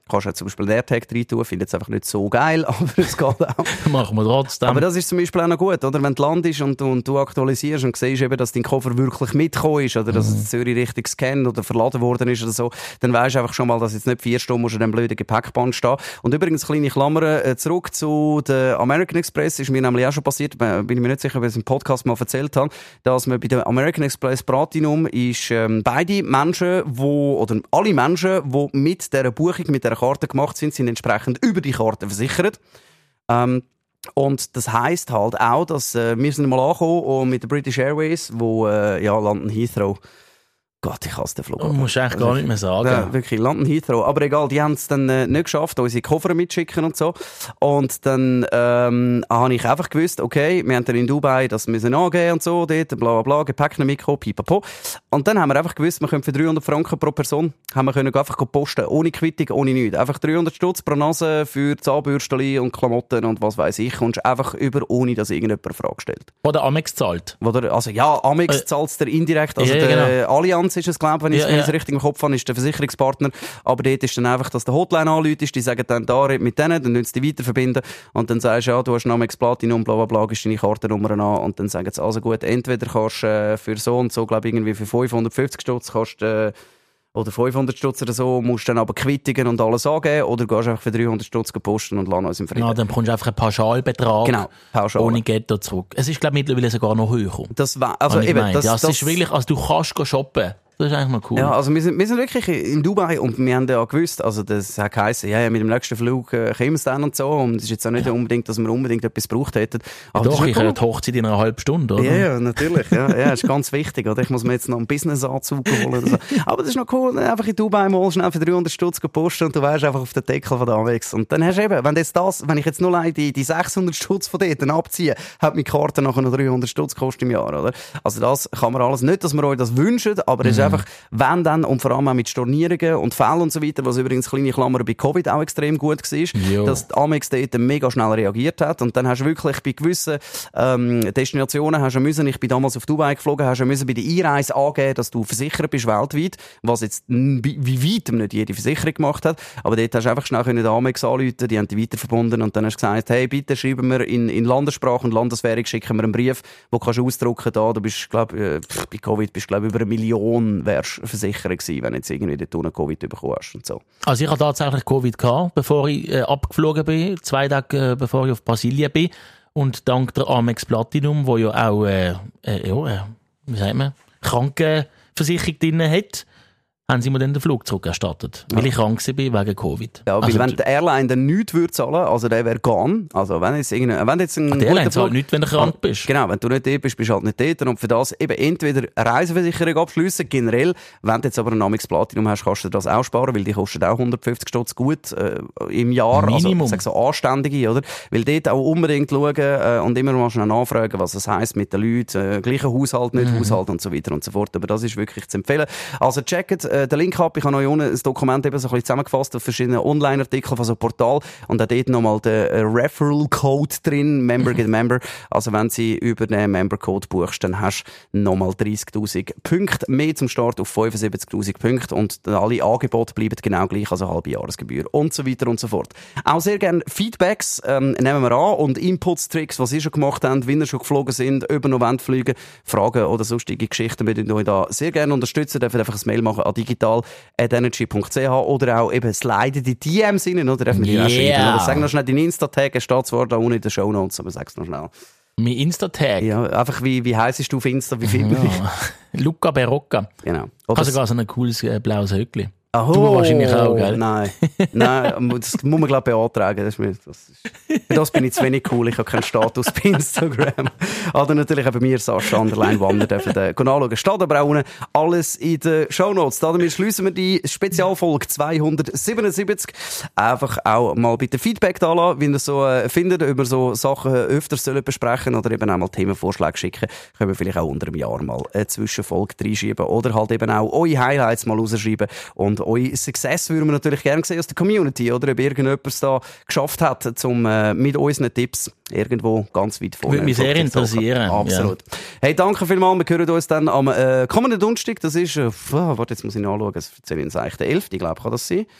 Kannst du ja zum Beispiel einen AirTag rein tun, finde es einfach nicht so geil, aber es geht auch. Machen wir trotzdem. Aber das ist zum Beispiel auch noch gut, oder? Wenn du landest und, und du aktualisierst und siehst eben, dass dein Koffer wirklich mitgekommen ist oder dass mhm. es Zürich richtig gescannt oder verladen worden ist oder so, dann weisst du einfach schon mal, dass jetzt nicht vier Stunden musst du an dem blöden Gepäckband stehen. Und übrigens, kleine Klammer, zurück zu der American Express, ist mir nämlich auch schon passiert, bin ich mir nicht sicher, ob ich es im Podcast mal erzählt habe, dass man bei der American Express Platinum ist ähm, beide Menschen, wo, oder alle Menschen, die mit dieser Buchung, mit dieser Karte gemacht sind, sind entsprechend über die Karte versichert. Ähm, und das heisst halt auch, dass äh, wir sind mal angekommen mit der British Airways, wo äh, ja, London Heathrow. Gott, ich hasse den Flug. Du musst eigentlich gar nicht mehr sagen. Ja, wirklich, London Heathrow. Aber egal, die haben es dann äh, nicht geschafft, unsere Koffer mitschicken und so. Und dann ähm, habe ich einfach gewusst, okay, wir haben dann in Dubai das müssen angehen und so, dort, bla bla bla, Gepäck noch mitgekommen, pipapo. Und dann haben wir einfach gewusst, wir können für dreihundert Franken pro Person, haben wir können einfach posten, ohne Quittung, ohne nichts. Einfach dreihundert Stutz pro Nase für Zahnbürstchen und Klamotten und was weiss ich. Kommst einfach über, ohne dass irgendjemand eine Frage stellt. Wo der Amex zahlt? Wo der, also ja, Amex äh, zahlt der indirekt, also ja, der genau. Allianz ist es, glaube ich, wenn ich es ja, ja. richtig im Kopf habe, ist der Versicherungspartner. Aber dort ist dann einfach, dass der Hotline anläutest, die sagen dann, da red mit denen, dann müssen sie dich weiterverbinden und dann sagst du, ja, du hast einen Amex Platinum, bla bla bla, gibst deine Kartennummer an und dann sagen sie, also gut, entweder kannst du äh, für so und so, glaube ich, irgendwie für fünfhundertfünfzig Stutz kannst äh, oder fünfhundert Stutz oder so, musst dann aber quittigen und alles angeben oder gehst einfach für dreihundert Stutz posten und lass uns im Frieden. Ja, dann bekommst du einfach einen Pauschalbetrag. Genau, pauschal. Ohne Ghetto zurück. Es ist, glaube ich, mittlerweile sogar noch höher. Das war, also eben, das, ja, es das ist wirklich, also du kannst shoppen. Das ist eigentlich mal cool. Ja, also wir sind, wir sind wirklich in Dubai und wir haben ja gewusst, also das hat geheißen, ja, ja, mit dem nächsten Flug äh, kommen wir dann und so und es ist jetzt auch nicht ja. unbedingt, dass wir unbedingt etwas gebraucht hätten. Aber ja, doch, ich habe die Hochzeit in einer halben Stunde, oder? Ja, ja, natürlich, ja, ja, das ist ganz wichtig, oder? Ich muss mir jetzt noch einen Business-Anzug holen oder so. Aber das ist noch cool, einfach in Dubai mal schnell für dreihundert Stutz posten und du weisst einfach auf den Deckel von der Amex. Und dann hast du eben, wenn jetzt das, wenn ich jetzt nur die, die sechshundert Stutz von dort abziehe, hat meine Karte nachher noch dreihundert Stutz gekostet im Jahr, oder? Also das kann man alles, nicht, dass wir euch das wünschen, aber es mhm. ist einfach, wenn dann, und vor allem auch mit Stornierungen und Fällen und so weiter, was übrigens, kleine Klammer, bei Covid auch extrem gut war, jo. dass die Amex dort mega schnell reagiert hat und dann hast du wirklich bei gewissen ähm, Destinationen hast du müssen, ich bin damals auf Dubai geflogen, hast du müssen bei der Einreise angeben, dass du versichert bist weltweit, was jetzt wie weitem nicht jede Versicherung gemacht hat, aber dort hast du einfach schnell können die Amex anrufen, die haben die weiter verbunden und dann hast du gesagt, hey, bitte schreiben wir in, in Landessprache und Landeswährung, schicken wir einen Brief, wo kannst du ausdrucken, da, du bist, glaub, äh, bei Covid bist, glaube über eine Million wärst versichert gewesen, wenn jetzt irgendwie dort unten Covid bekommen hast und so. Also ich hatte tatsächlich Covid gehabt, bevor ich äh, abgeflogen bin, zwei Tage äh, bevor ich auf Brasilien bin und dank der Amex Platinum, wo ja auch äh, äh, ja, äh, wie sagt man, Krankenversicherung drin hat, haben sie mir dann den Flug zurückerstattet, weil ja. ich krank war wegen Covid. Ja, weil also, wenn die Airline dann nichts würde zahlen, also der wäre gone, also wenn jetzt irgendein, wenn jetzt ein die Airline zahlt nichts, wenn du krank bist. Genau, wenn du nicht dort bist, bist du halt nicht dort und für das eben entweder eine Reiseversicherung abschliessen, generell, wenn du jetzt aber einen Amex Platinum hast, kannst du das auch sparen, weil die kostet auch hundertfünfzig Stutz gut äh, im Jahr, Minimum. Also ich sag so anständige, oder? Weil dort auch unbedingt schauen äh, und immer mal schnell nachfragen, was das heisst mit den Leuten, äh, gleicher Haushalt, nicht mhm. Haushalt und so weiter und so fort, aber das ist wirklich zu empfehlen. Also checkt äh, den Link ab, ich habe noch unten ein Dokument eben so ein bisschen zusammengefasst auf verschiedene Online-Artikel von so einem Portal und da dort nochmal den äh, Referral-Code drin, Member get Member. Also wenn sie über den Member-Code buchst, dann hast du nochmal dreißigtausend Punkte mehr zum Start auf fünfundsiebzigtausend Punkte und alle Angebote bleiben genau gleich, also halbe Jahresgebühr und so weiter und so fort. Auch sehr gerne Feedbacks ähm, nehmen wir an und Inputs, Tricks, was ihr schon gemacht habt, wie ihr schon geflogen sind, über noch wollt fliegen, Fragen oder sonstige Geschichten würden euch da sehr gerne unterstützen. Dürft einfach ein Mail machen an digital at energy punkt c h oder auch eben slide die D Ms rein, oder? Dürfen wir die auch schreiben. Oder sag noch schnell deinen Insta-Tag, er steht zwar da unten in den Shownotes, aber sag's noch schnell. Mein Insta-Tag? Ja, einfach wie, wie heisst du auf Insta, wie findet man dich? Luca Berocca. Genau. Ich habe sogar so ein cooles äh, blaues Höckli. Aho, du wahrscheinlich auch, gell? Nein, nein, das muss man, glaube ich, beantragen. Das, ist, das, ist, das bin ich zu wenig cool. Ich habe keinen Status bei Instagram. Oder natürlich auch bei mir, Sascha Underline Wander, dürfen äh, anschauen. Steht aber auch unten alles in den Shownotes. Damit schliessen wir die Spezialfolge zweihundertsiebenundsiebzig. Einfach auch mal bitte Feedback da lassen, wie ihr so äh, findet, über so Sachen öfter sollen besprechen oder eben auch mal Themenvorschläge schicken. Können wir vielleicht auch unter einem Jahr mal eine Zwischenfolge reinschieben oder halt eben auch eure Highlights mal rausschreiben und euer Success würden wir natürlich gerne sehen aus der Community, oder ob irgendjemand es da geschafft hat, um äh, mit unseren Tipps irgendwo ganz weit vorne. Würde mich sehr interessieren. Absolut. Ja. Hey, danke vielmals. Wir hören uns dann am äh, kommenden Donnerstag. Das ist, äh, warte, jetzt muss ich nachschauen, das erzähle ich eigentlich der elfte, glaube ich, kann das sein?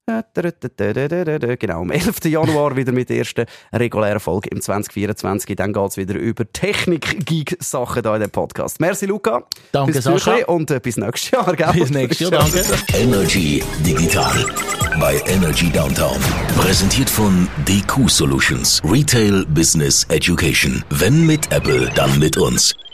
Genau, am elften Januar wieder mit der ersten regulären Folge im zwanzig vierundzwanzig. Dann geht es wieder über Technik-Geek-Sachen hier in dem Podcast. Merci, Luca. Danke, bis Sascha. Und äh, bis nächstes Jahr. Gell? Bis nächstes Jahr, danke. Energy Digital bei Energy Downtown. Präsentiert von D Q Solutions. Retail Business Education. Wenn mit Apple, dann mit uns.